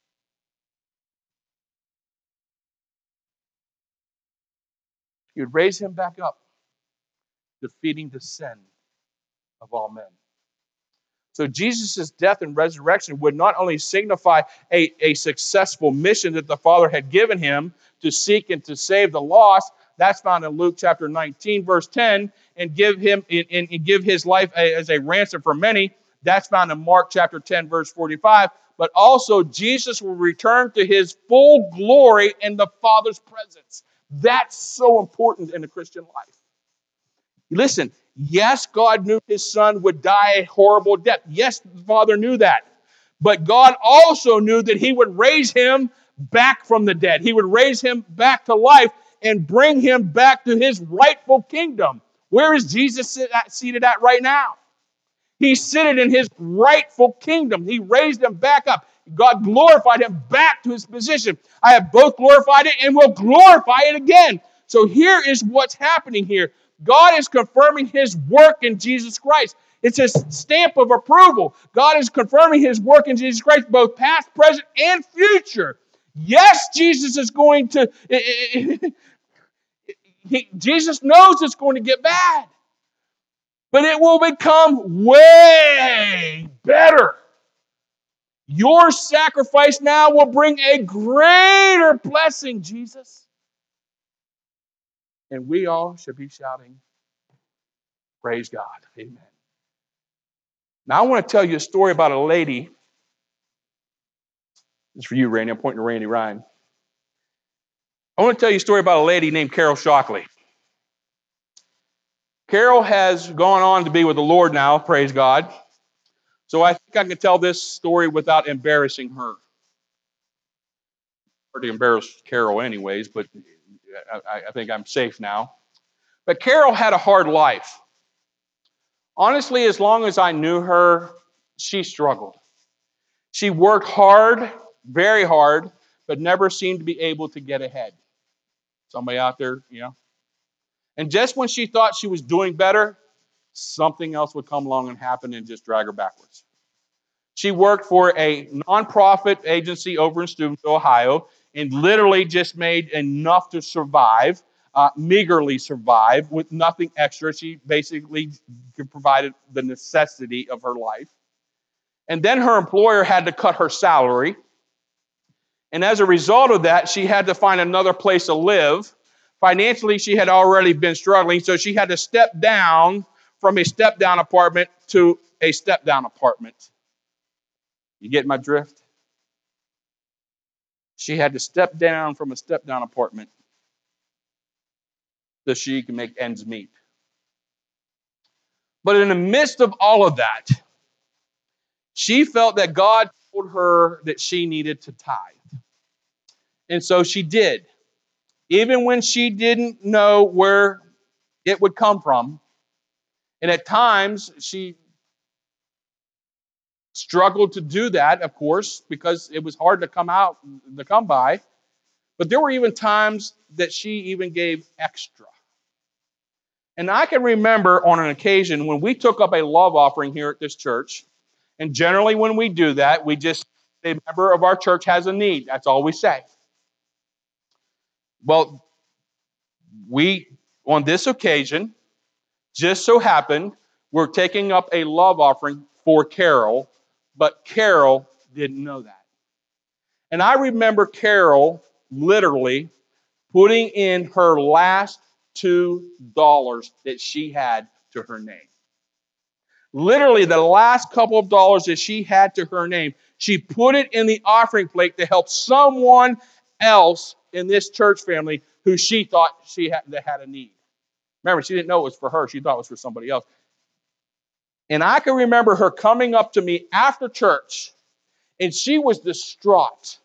He would raise him back up, defeating the sin of all men. So Jesus' death and resurrection would not only signify a, a successful mission that the Father had given him to seek and to save the lost. That's found in Luke chapter nineteen, verse ten, and give him and, and give his life as a ransom for many. That's found in Mark chapter ten, verse forty-five. But also Jesus will return to his full glory in the Father's presence. That's so important in the Christian life. Listen, yes, God knew his Son would die a horrible death. Yes, the Father knew that. But God also knew that he would raise him back from the dead. He would raise him back to life and bring him back to his rightful kingdom. Where is Jesus seated at right now? He's seated in his rightful kingdom. He raised him back up. God glorified him back to his position. I have both glorified it and will glorify it again. So here is what's happening here. God is confirming his work in Jesus Christ. It's his stamp of approval. God is confirming his work in Jesus Christ, both past, present, and future. Yes, Jesus is going to... he, Jesus knows it's going to get bad. But it will become way better. Your sacrifice now will bring a greater blessing, Jesus. And we all should be shouting, praise God. Amen. Now I want to tell you a story about a lady. This is for you, Randy. I'm pointing to Randy Ryan. I want to tell you a story about a lady named Carol Shockley. Carol has gone on to be with the Lord now, praise God. So I think I can tell this story without embarrassing her. Or to embarrass Carol anyways, but I, I think I'm safe now. But Carol had a hard life. Honestly, as long as I knew her, she struggled. She worked hard, very hard, but never seemed to be able to get ahead. Somebody out there, you know. And just when she thought she was doing better, something else would come along and happen and just drag her backwards. She worked for a nonprofit agency over in Steubenville, Ohio, and literally just made enough to survive, uh, meagerly survive, with nothing extra. She basically provided the necessity of her life. And then her employer had to cut her salary. And as a result of that, she had to find another place to live. Financially, she had already been struggling, so she had to step down from a step-down apartment to a step-down apartment. You get my drift? She had to step down from a step-down apartment so she could make ends meet. But in the midst of all of that, she felt that God told her that she needed to tithe. And so she did. Even when she didn't know where it would come from. And at times, she struggled to do that, of course, because it was hard to come out, to come by. But there were even times that she even gave extra. And I can remember on an occasion when we took up a love offering here at this church. And generally when we do that, we just say a member of our church has a need. That's all we say. Well, we, on this occasion, just so happened, we're taking up a love offering for Carol, but Carol didn't know that. And I remember Carol literally putting in her last two dollars that she had to her name. Literally the last couple of dollars that she had to her name, she put it in the offering plate to help someone else in this church family who she thought she had, that had a need. Remember, she didn't know it was for her. She thought it was for somebody else. And I can remember her coming up to me after church, and she was distraught.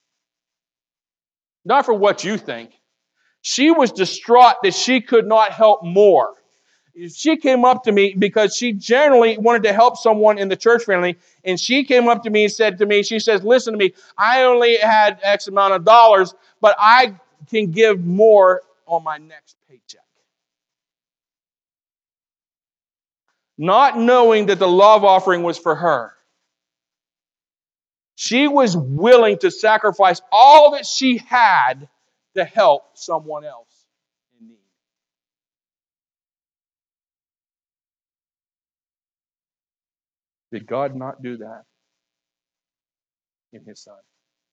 Not for what you think. She was distraught that she could not help more. She came up to me because she generally wanted to help someone in the church family, and she came up to me and said to me, she says, listen to me, I only had X amount of dollars, but I can give more on my next paycheck. Not knowing that the love offering was for her. She was willing to sacrifice all that she had to help someone else in need. Did God not do that in His Son?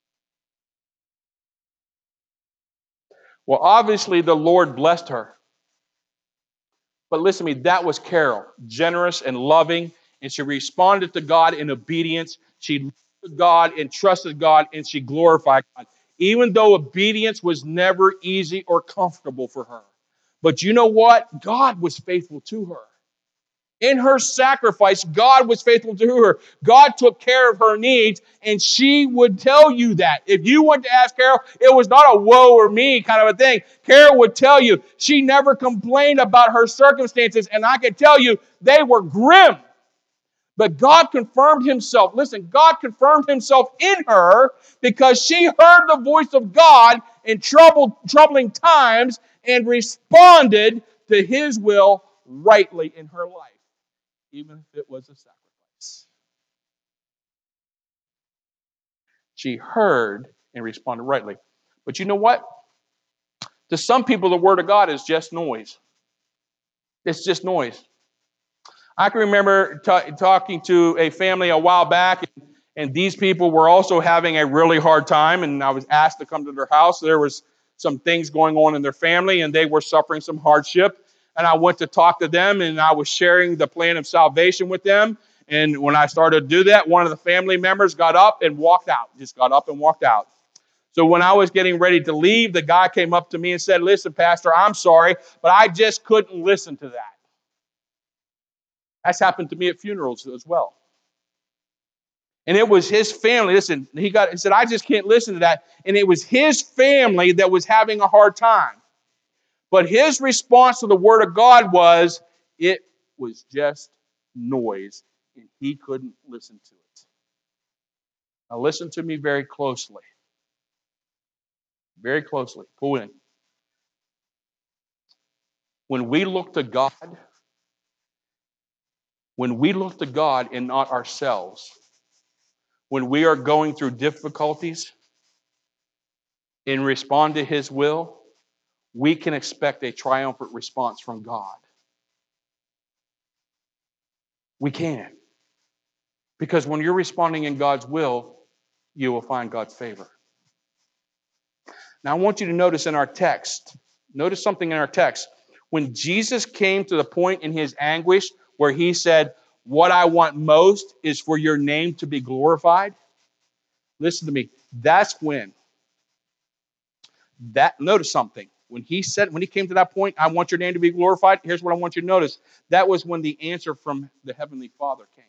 Well, obviously the Lord blessed her. But listen to me, that was Carol, generous and loving, and she responded to God in obedience. She loved God and trusted God, and she glorified God, even though obedience was never easy or comfortable for her. But you know what? God was faithful to her. In her sacrifice, God was faithful to her. God took care of her needs, and she would tell you that. If you went to ask Carol, it was not a woe or me kind of a thing. Carol would tell you she never complained about her circumstances, and I can tell you they were grim. But God confirmed Himself. Listen, God confirmed Himself in her because she heard the voice of God in troubled, troubling times and responded to His will rightly in her life, even if it was a sacrifice. She heard and responded rightly. But you know what? To some people, the Word of God is just noise. It's just noise. I can remember t- talking to a family a while back, and, and these people were also having a really hard time, and I was asked to come to their house. There was some things going on in their family, and they were suffering some hardship. And I went to talk to them, and I was sharing the plan of salvation with them. And when I started to do that, one of the family members got up and walked out. Just got up and walked out. So when I was getting ready to leave, the guy came up to me and said, listen, Pastor, I'm sorry, but I just couldn't listen to that. That's happened to me at funerals as well. And it was his family. Listen, he got he said, I just can't listen to that. And it was his family that was having a hard time. But his response to the Word of God was, it was just noise, and he couldn't listen to it. Now listen to me very closely. Very closely. Pull in. When we look to God, when we look to God and not ourselves, when we are going through difficulties and respond to His will, we can expect a triumphant response from God. We can. Because when you're responding in God's will, you will find God's favor. Now I want you to notice in our text, notice something in our text. When Jesus came to the point in his anguish where he said, what I want most is for your name to be glorified. Listen to me. That's when, that, notice something. When he said, when he came to that point, I want your name to be glorified. Here's what I want you to notice. That was when the answer from the Heavenly Father came.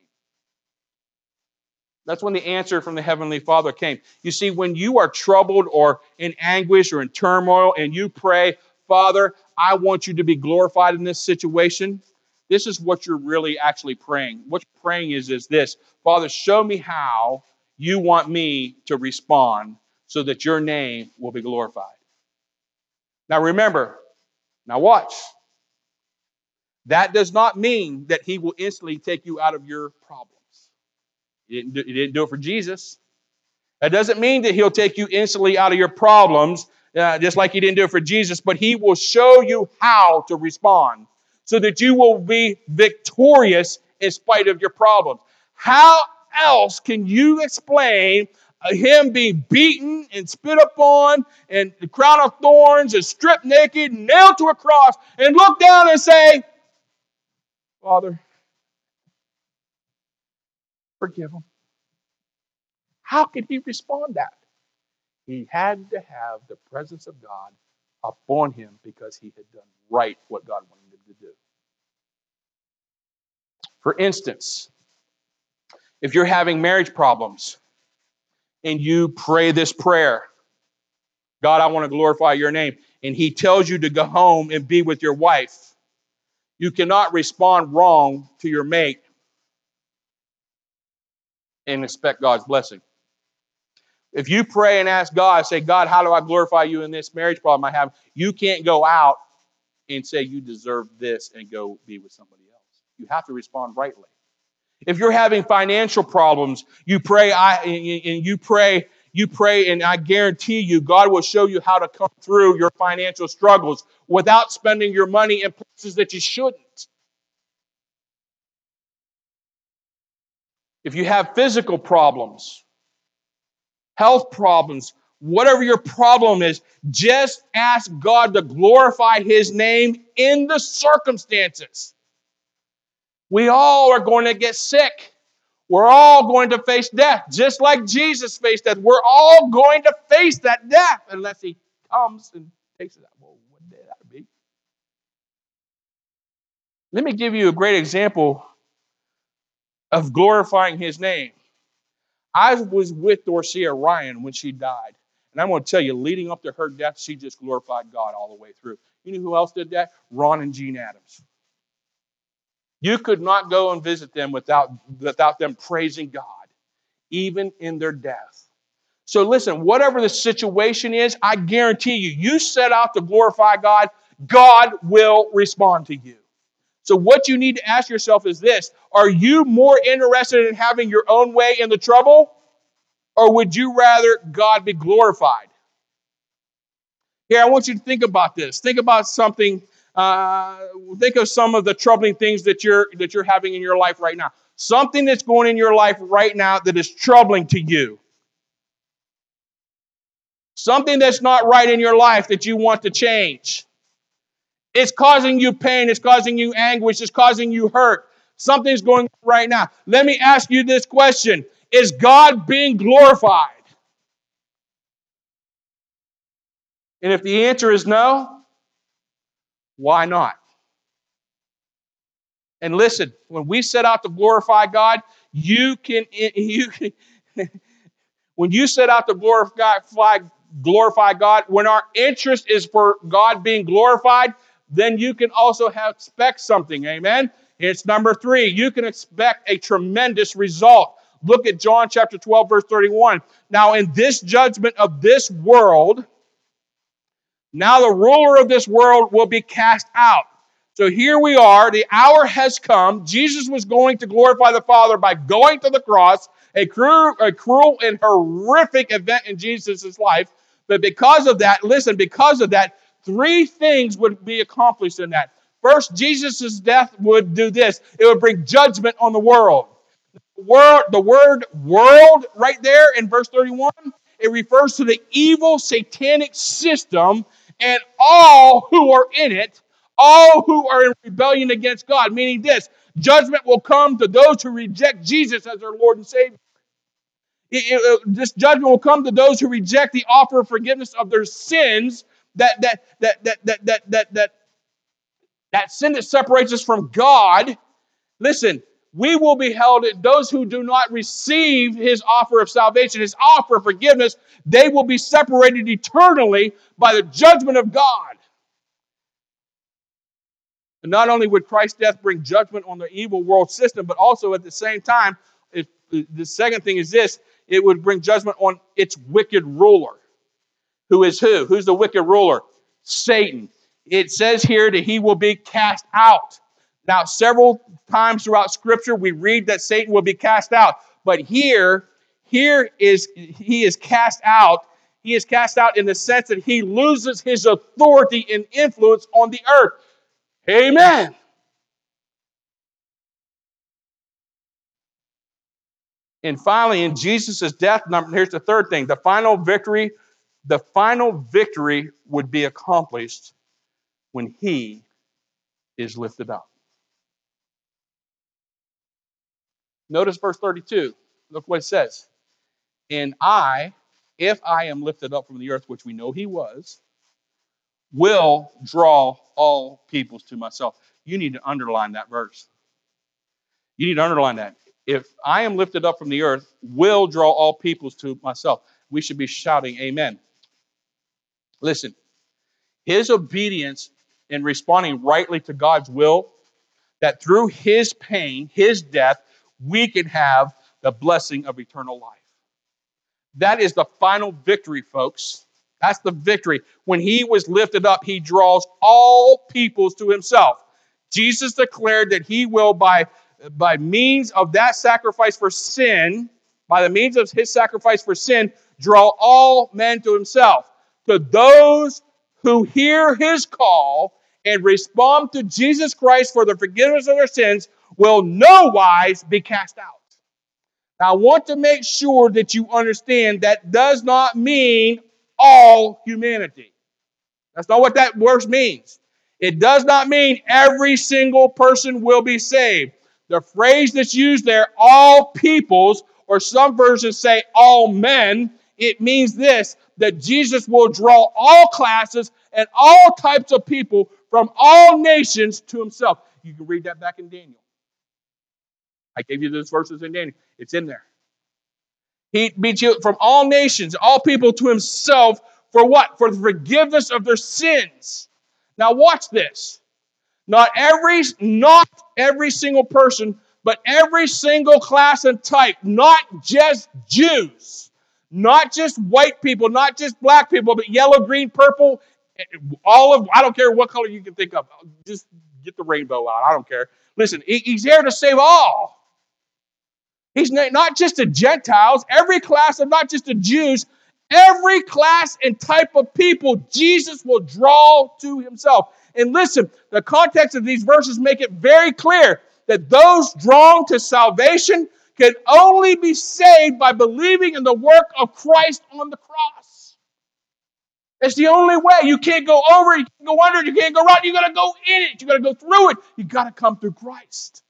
That's when the answer from the Heavenly Father came. You see, when you are troubled or in anguish or in turmoil and you pray, Father, I want you to be glorified in this situation. This is what you're really actually praying. What you're praying is, is this. Father, show me how you want me to respond so that your name will be glorified. Now remember, now watch. That does not mean that he will instantly take you out of your problems. He didn't do, he didn't do it for Jesus. That doesn't mean that he'll take you instantly out of your problems, uh, just like he didn't do it for Jesus, but he will show you how to respond so that you will be victorious in spite of your problems. How else can you explain uh, him being beaten and spit upon and the crown of thorns and stripped naked, nailed to a cross, and look down and say, Father, forgive him? How could he respond that? He had to have the presence of God upon him because he had done right what God wanted him to do. For instance, if you're having marriage problems and you pray this prayer, God, I want to glorify your name, and he tells you to go home and be with your wife, you cannot respond wrong to your mate and expect God's blessing. If you pray and ask God, say, God, how do I glorify you in this marriage problem I have? You can't go out and say you deserve this and go be with somebody else. You have to respond rightly. If you're having financial problems, you pray, I and you pray, you pray, and I guarantee you, God will show you how to come through your financial struggles without spending your money in places that you shouldn't. If you have physical problems, health problems, whatever your problem is, just ask God to glorify his name in the circumstances. We all are going to get sick. We're all going to face death, just like Jesus faced death. We're all going to face that death unless he comes and takes it out. Well, what day that be? Let me give you a great example of glorifying his name. I was with Dorcia Ryan when she died. And I'm going to tell you, leading up to her death, she just glorified God all the way through. You know who else did that? Ron and Jean Adams. You could not go and visit them without, without them praising God, even in their death. So listen, whatever the situation is, I guarantee you, you set out to glorify God, God will respond to you. So what you need to ask yourself is this: are you more interested in having your own way in the trouble, or would you rather God be glorified? Here, I want you to think about this. Think about something. Uh, think of some of the troubling things that you're that you're having in your life right now. Something that's going in your life right now that is troubling to you. Something that's not right in your life that you want to change. It's causing you pain. It's causing you anguish. It's causing you hurt. Something's going on right now. Let me ask you this question: is God being glorified? And if the answer is no, why not? And listen, when we set out to glorify God, you can, you can when you set out to glorify, glorify God, when our interest is for God being glorified, then you can also have, expect something. Amen? It's number three. You can expect a tremendous result. Look at John chapter twelve, verse thirty-one. Now, in this judgment of this world, now the ruler of this world will be cast out. So here we are. The hour has come. Jesus was going to glorify the Father by going to the cross, a cruel, a cruel and horrific event in Jesus' life. But because of that, listen, because of that, three things would be accomplished in that. First, Jesus' death would do this. It would bring judgment on the world. word, the word world right there in verse thirty-one, it refers to the evil satanic system and all who are in it, all who are in rebellion against God, meaning this, judgment will come to those who reject Jesus as their Lord and Savior. It, it, this judgment will come to those who reject the offer of forgiveness of their sins, that that that that that that that that, that sin that separates us from God. Listen, we will be held, those who do not receive his offer of salvation, his offer of forgiveness, they will be separated eternally by the judgment of God. And not only would Christ's death bring judgment on the evil world system, but also at the same time, it, the second thing is this, it would bring judgment on its wicked ruler. Who is who? Who's the wicked ruler? Satan. It says here that he will be cast out. Now, several times throughout Scripture, we read that Satan will be cast out. But here, here is he is cast out. He is cast out in the sense that he loses his authority and influence on the earth. Amen. And finally, in Jesus' death, here's the third thing. The final victory, the final victory would be accomplished when he is lifted up. Notice verse thirty-two. Look what it says. And I, if I am lifted up from the earth, which we know he was, will draw all peoples to myself. You need to underline that verse. You need to underline that. If I am lifted up from the earth, will draw all peoples to myself. We should be shouting amen. Listen, his obedience in responding rightly to God's will, that through his pain, his death, we can have the blessing of eternal life. That is the final victory, folks. That's the victory. When he was lifted up, he draws all peoples to himself. Jesus declared that he will, by, by means of that sacrifice for sin, by the means of his sacrifice for sin, draw all men to himself. To those who hear his call and respond to Jesus Christ for the forgiveness of their sins will no wise be cast out. Now, I want to make sure that you understand that does not mean all humanity. That's not what that verse means. It does not mean every single person will be saved. The phrase that's used there, all peoples, or some versions say all men, it means this, that Jesus will draw all classes and all types of people from all nations to himself. You can read that back in Daniel. I gave you those verses in Daniel. It's in there. He means you from all nations, all people to himself, for what? For the forgiveness of their sins. Now watch this. Not every, not every single person, but every single class and type, not just Jews, not just white people, not just black people, but yellow, green, purple, olive, I don't care what color you can think of. Just get the rainbow out. I don't care. Listen, he's here to save all. He's not just the Gentiles, every class of not just the Jews, every class and type of people Jesus will draw to himself. And listen, the context of these verses make it very clear that those drawn to salvation can only be saved by believing in the work of Christ on the cross. It's the only way. You can't go over it, you can't go under it, you can't go around, you got to go in it, you got to go through it. You got to come through Christ.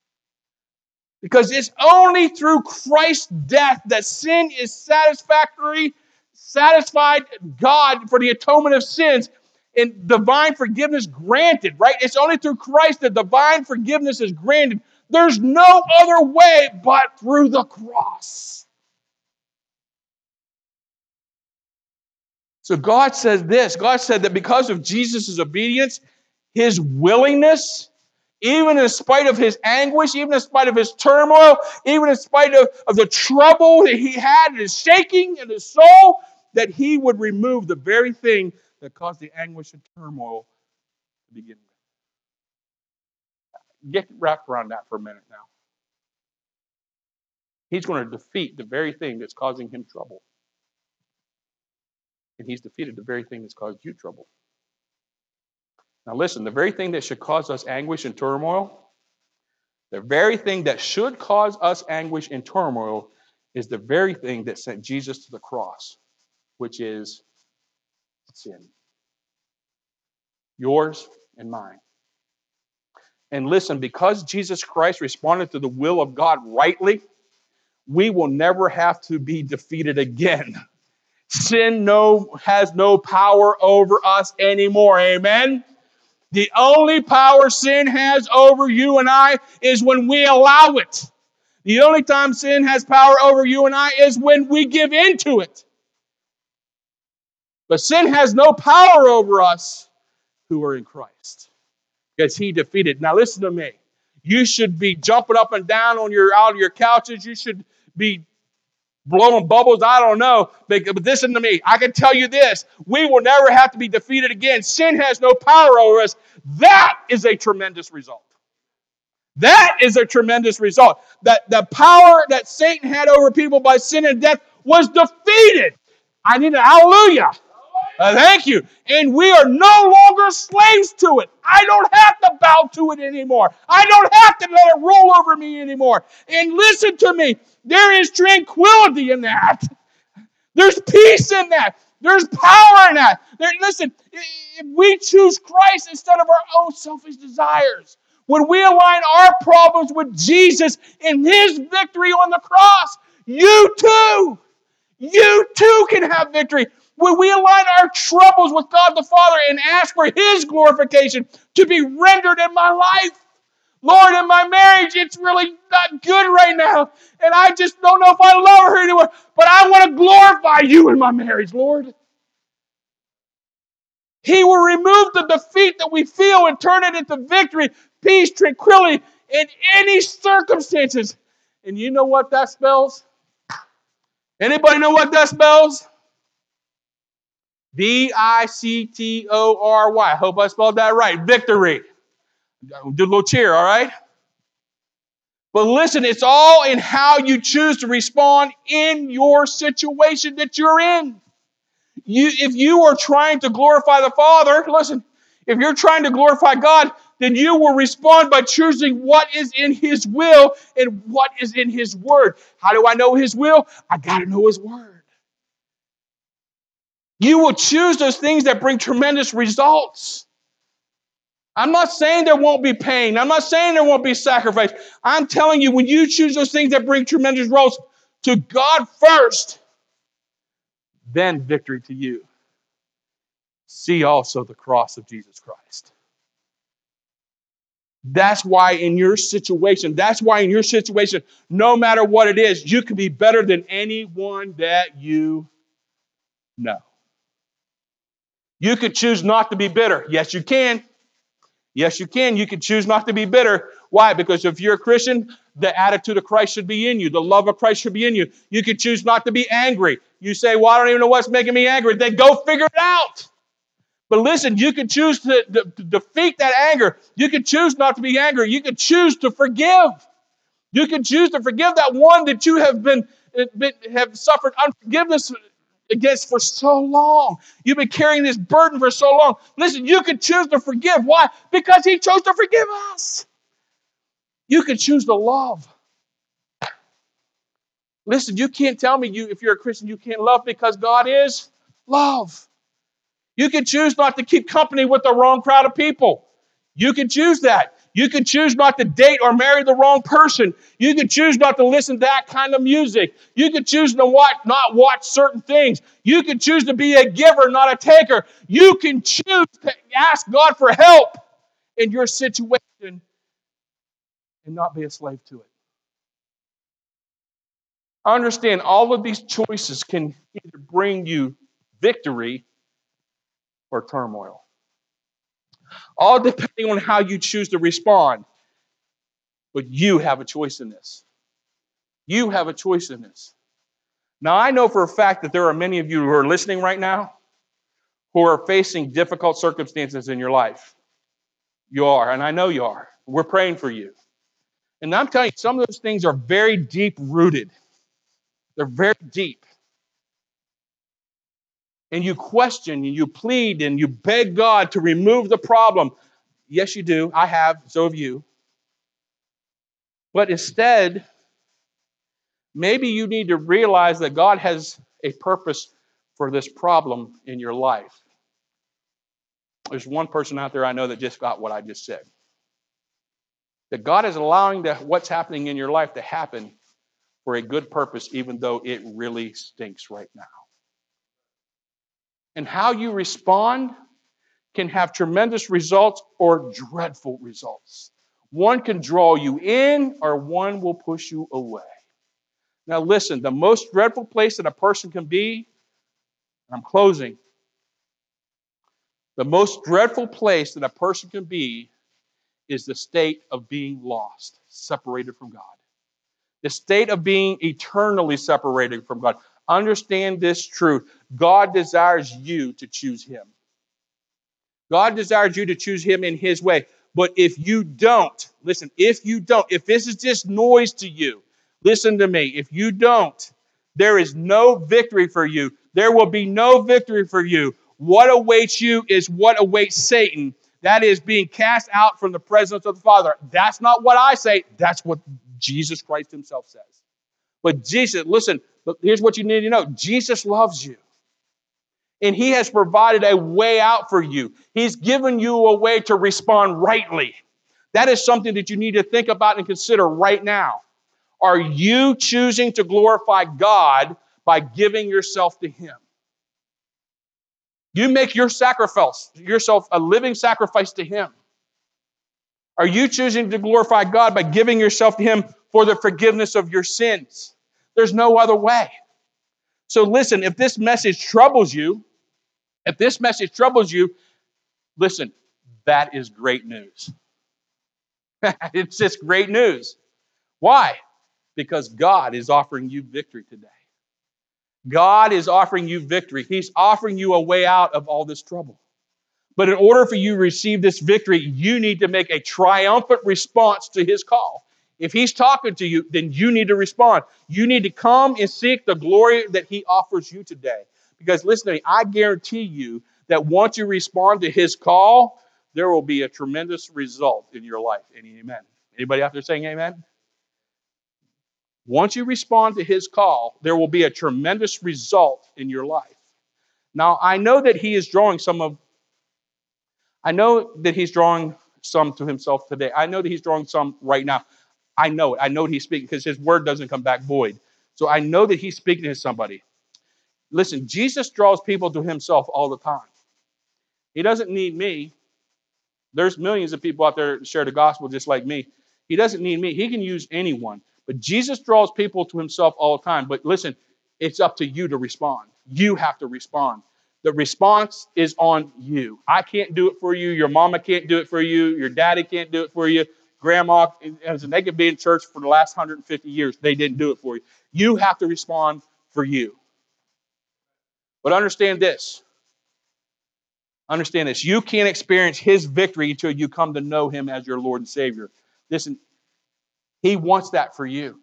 Because it's only through Christ's death that sin is satisfactory, satisfied God for the atonement of sins and divine forgiveness granted, right? It's only through Christ that divine forgiveness is granted. There's no other way but through the cross. So God says this. God said that because of Jesus' obedience, his willingness, even in spite of his anguish, even in spite of his turmoil, even in spite of, of the trouble that he had and his shaking in his soul, that he would remove the very thing that caused the anguish and turmoil to begin with. Get wrapped around that for a minute now. He's going to defeat the very thing that's causing him trouble. And he's defeated the very thing that's caused you trouble. Now listen, the very thing that should cause us anguish and turmoil, The very thing that should cause us anguish and turmoil is the very thing that sent Jesus to the cross, which is sin. Yours and mine. And listen, because Jesus Christ responded to the will of God rightly, we will never have to be defeated again. Sin no, has no power over us anymore. Amen? The only power sin has over you and I is when we allow it. The only time sin has power over you and I is when we give in to it. But sin has no power over us who are in Christ, because he defeated. Now listen to me. You should be jumping up and down on your out of your couches. You should be blowing bubbles. I don't know. But, but listen to me. I can tell you this. We will never have to be defeated again. Sin has no power over us. That is a tremendous result. That is a tremendous result. That the power that Satan had over people by sin and death was defeated. I need a hallelujah. Uh, thank you. And we are no longer slaves to it. I don't have to bow to it anymore. I don't have to let it roll over me anymore. And listen to me. There is tranquility in that. There's peace in that. There's power in that. There, listen, if we choose Christ instead of our own selfish desires, when we align our problems with Jesus and his victory on the cross, you too, you too can have victory. When we align our troubles with God the Father and ask for his glorification to be rendered in my life. Lord, in my marriage, it's really not good right now. And I just don't know if I love her anymore. But I want to glorify you in my marriage, Lord. He will remove the defeat that we feel and turn it into victory, peace, tranquility in any circumstances. And you know what that spells? Anybody know what that spells? V I C T O R Y. I hope I spelled that right. Victory. Do a little cheer, all right? But listen, it's all in how you choose to respond in your situation that you're in. You, if you are trying to glorify the Father, listen, if you're trying to glorify God, then you will respond by choosing what is in his will and what is in his word. How do I know his will? I got to know his word. You will choose those things that bring tremendous results. I'm not saying there won't be pain. I'm not saying there won't be sacrifice. I'm telling you, when you choose those things that bring tremendous results to God first, then victory to you. See also the cross of Jesus Christ. That's why in your situation, that's why in your situation, no matter what it is, you can be better than anyone that you know. You could choose not to be bitter. Yes, you can. Yes, you can. You can choose not to be bitter. Why? Because if you're a Christian, the attitude of Christ should be in you. The love of Christ should be in you. You can choose not to be angry. You say, well, I don't even know what's making me angry. Then go figure it out. But listen, you can choose to, to, to defeat that anger. You can choose not to be angry. You can choose to forgive. You can choose to forgive that one that you have been, been have suffered unforgiveness against for so long. You've been carrying this burden for so long. Listen, you can choose to forgive. Why? Because he chose to forgive us. You can choose to love. Listen, you can't tell me you if you're a Christian you can't love, because God is love. You can choose not to keep company with the wrong crowd of people. You can choose that. You can choose not to date or marry the wrong person. You can choose not to listen to that kind of music. You can choose to watch, not watch certain things. You can choose to be a giver, not a taker. You can choose to ask God for help in your situation and not be a slave to it. Understand, all of these choices can either bring you victory or turmoil. All depending on how you choose to respond. But you have a choice in this. You have a choice in this. Now, I know for a fact that there are many of you who are listening right now who are facing difficult circumstances in your life. You are, and I know you are. We're praying for you. And I'm telling you, some of those things are very deep-rooted. They're very deep. And you question, and you plead, and you beg God to remove the problem. Yes, you do. I have. So have you. But instead, maybe you need to realize that God has a purpose for this problem in your life. There's one person out there I know that just got what I just said. That God is allowing the, what's happening in your life to happen for a good purpose, even though it really stinks right now. And how you respond can have tremendous results or dreadful results. One can draw you in, or one will push you away. Now listen, the most dreadful place that a person can be, and I'm closing, the most dreadful place that a person can be is the state of being lost, separated from God. The state of being eternally separated from God. Understand this truth. God desires you to choose Him. God desires you to choose Him in His way. But if you don't, listen, if you don't, if this is just noise to you, listen to me. If you don't, there is no victory for you. There will be no victory for you. What awaits you is what awaits Satan. That is being cast out from the presence of the Father. That's not what I say. That's what Jesus Christ Himself says. But Jesus, listen, here's what you need to know. Jesus loves you. And He has provided a way out for you. He's given you a way to respond rightly. That is something that you need to think about and consider right now. Are you choosing to glorify God by giving yourself to Him? You make your sacrifice, yourself a living sacrifice to Him. Are you choosing to glorify God by giving yourself to Him for the forgiveness of your sins? There's no other way. So listen, if this message troubles you, if this message troubles you, listen, that is great news. It's just great news. Why? Because God is offering you victory today. God is offering you victory. He's offering you a way out of all this trouble. But in order for you to receive this victory, you need to make a triumphant response to His call. If He's talking to you, then you need to respond. You need to come and seek the glory that He offers you today. Because listen to me, I guarantee you that once you respond to His call, there will be a tremendous result in your life. Amen. Anybody out there saying amen? Once you respond to His call, there will be a tremendous result in your life. Now, I know that He is drawing some of, I know that He's drawing some to Himself today. I know that He's drawing some right now. I know it. I know that He's speaking because His word doesn't come back void. So I know that He's speaking to somebody. Listen, Jesus draws people to Himself all the time. He doesn't need me. There's millions of people out there that share the gospel just like me. He doesn't need me. He can use anyone. But Jesus draws people to Himself all the time. But listen, it's up to you to respond. You have to respond. The response is on you. I can't do it for you. Your mama can't do it for you. Your daddy can't do it for you. Grandma, they could be in church for the last one hundred fifty years. They didn't do it for you. You have to respond for you. But understand this. Understand this. You can't experience His victory until you come to know Him as your Lord and Savior. Listen, He wants that for you.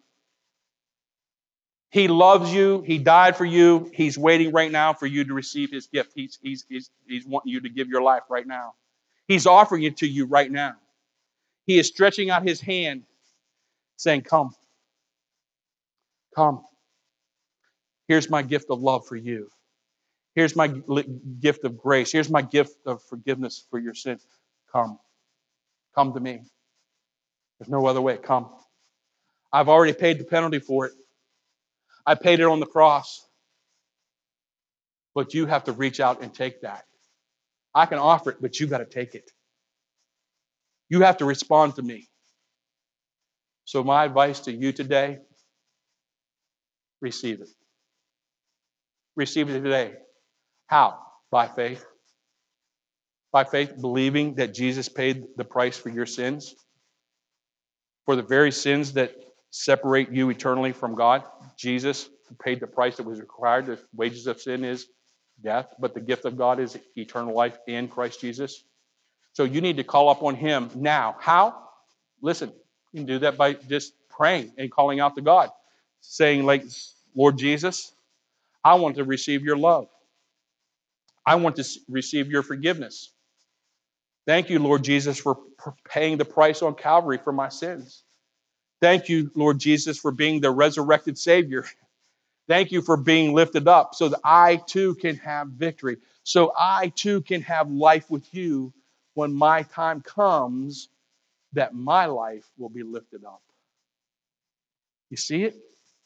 He loves you. He died for you. He's waiting right now for you to receive His gift. He's, he's, he's, he's wanting you to give your life right now. He's offering it to you right now. He is stretching out His hand saying, come. Come. Here's my gift of love for you. Here's my gift of grace. Here's my gift of forgiveness for your sins. Come. Come to me. There's no other way. Come. I've already paid the penalty for it. I paid it on the cross. But you have to reach out and take that. I can offer it, but you got to take it. You have to respond to me. So my advice to you today, receive it. Receive it today. How? By faith. By faith, believing that Jesus paid the price for your sins. For the very sins that separate you eternally from God. Jesus paid the price that was required. The wages of sin is death, but the gift of God is eternal life in Christ Jesus. So you need to call upon Him now. How? Listen, you can do that by just praying and calling out to God. Saying like, Lord Jesus, I want to receive your love. I want to receive your forgiveness. Thank you, Lord Jesus, for paying the price on Calvary for my sins. Thank you, Lord Jesus, for being the resurrected Savior. Thank you for being lifted up so that I too can have victory. So I too can have life with you when my time comes, that my life will be lifted up. You see it?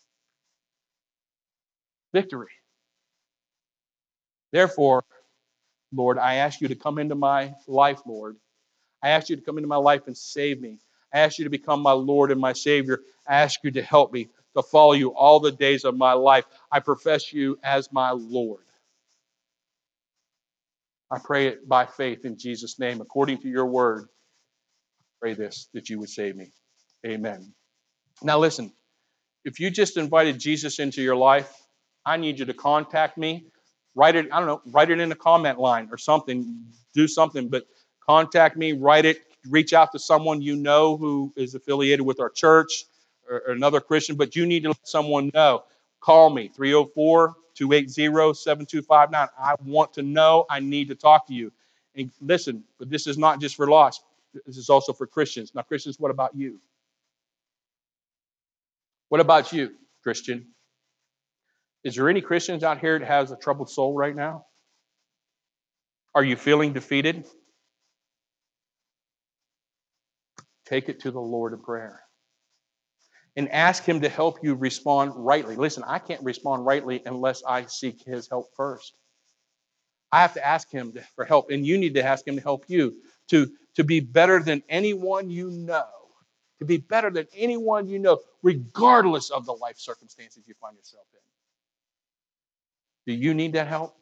Victory. Therefore, Lord, I ask you to come into my life, Lord. I ask you to come into my life and save me. I ask you to become my Lord and my Savior. I ask you to help me to follow you all the days of my life. I profess you as my Lord. I pray it by faith in Jesus' name. According to your word, pray this, that you would save me. Amen. Now listen, if you just invited Jesus into your life, I need you to contact me. Write it, I don't know, write it in the comment line or something. Do something, but contact me, write it, reach out to someone you know who is affiliated with our church or, or another Christian, but you need to let someone know. Call me, three oh four, two eight zero, seven two five nine. I want to know. I need to talk to you. And listen, but this is not just for lost. This is also for Christians. Now, Christians, what about you? What about you, Christian? Is there any Christians out here that has a troubled soul right now? Are you feeling defeated? Take it to the Lord in prayer and ask Him to help you respond rightly. Listen, I can't respond rightly unless I seek His help first. I have to ask Him for help, and you need to ask Him to help you to, to be better than anyone you know, to be better than anyone you know, regardless of the life circumstances you find yourself in. Do you need that help?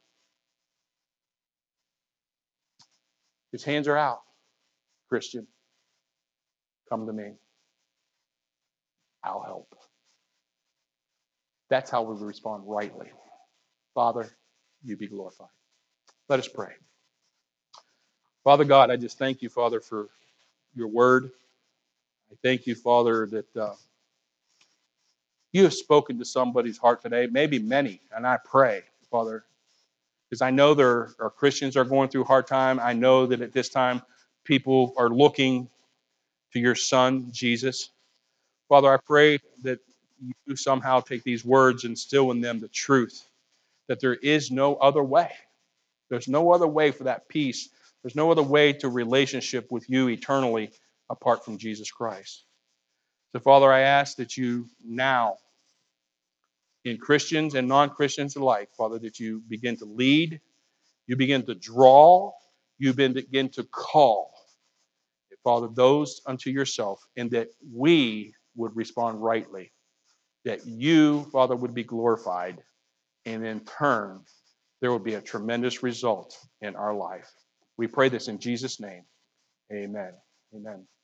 His hands are out. Christian, come to me. I'll help. That's how we respond rightly. Father, you be glorified. Let us pray. Father God, I just thank you, Father, for your word. I thank you, Father, that uh, you have spoken to somebody's heart today, maybe many, and I pray, Father, because I know there are Christians are going through a hard time. I know that at this time people are looking to your Son, Jesus. Father, I pray that you somehow take these words and instill in them the truth, that there is no other way. There's no other way for that peace. There's no other way to relationship with you eternally apart from Jesus Christ. So, Father, I ask that you now, in Christians and non-Christians alike, Father, that you begin to lead, you begin to draw, you begin to call, Father, those unto yourself, and that we would respond rightly, that you, Father, would be glorified, and in turn, there will be a tremendous result in our life. We pray this in Jesus' name. Amen. Amen.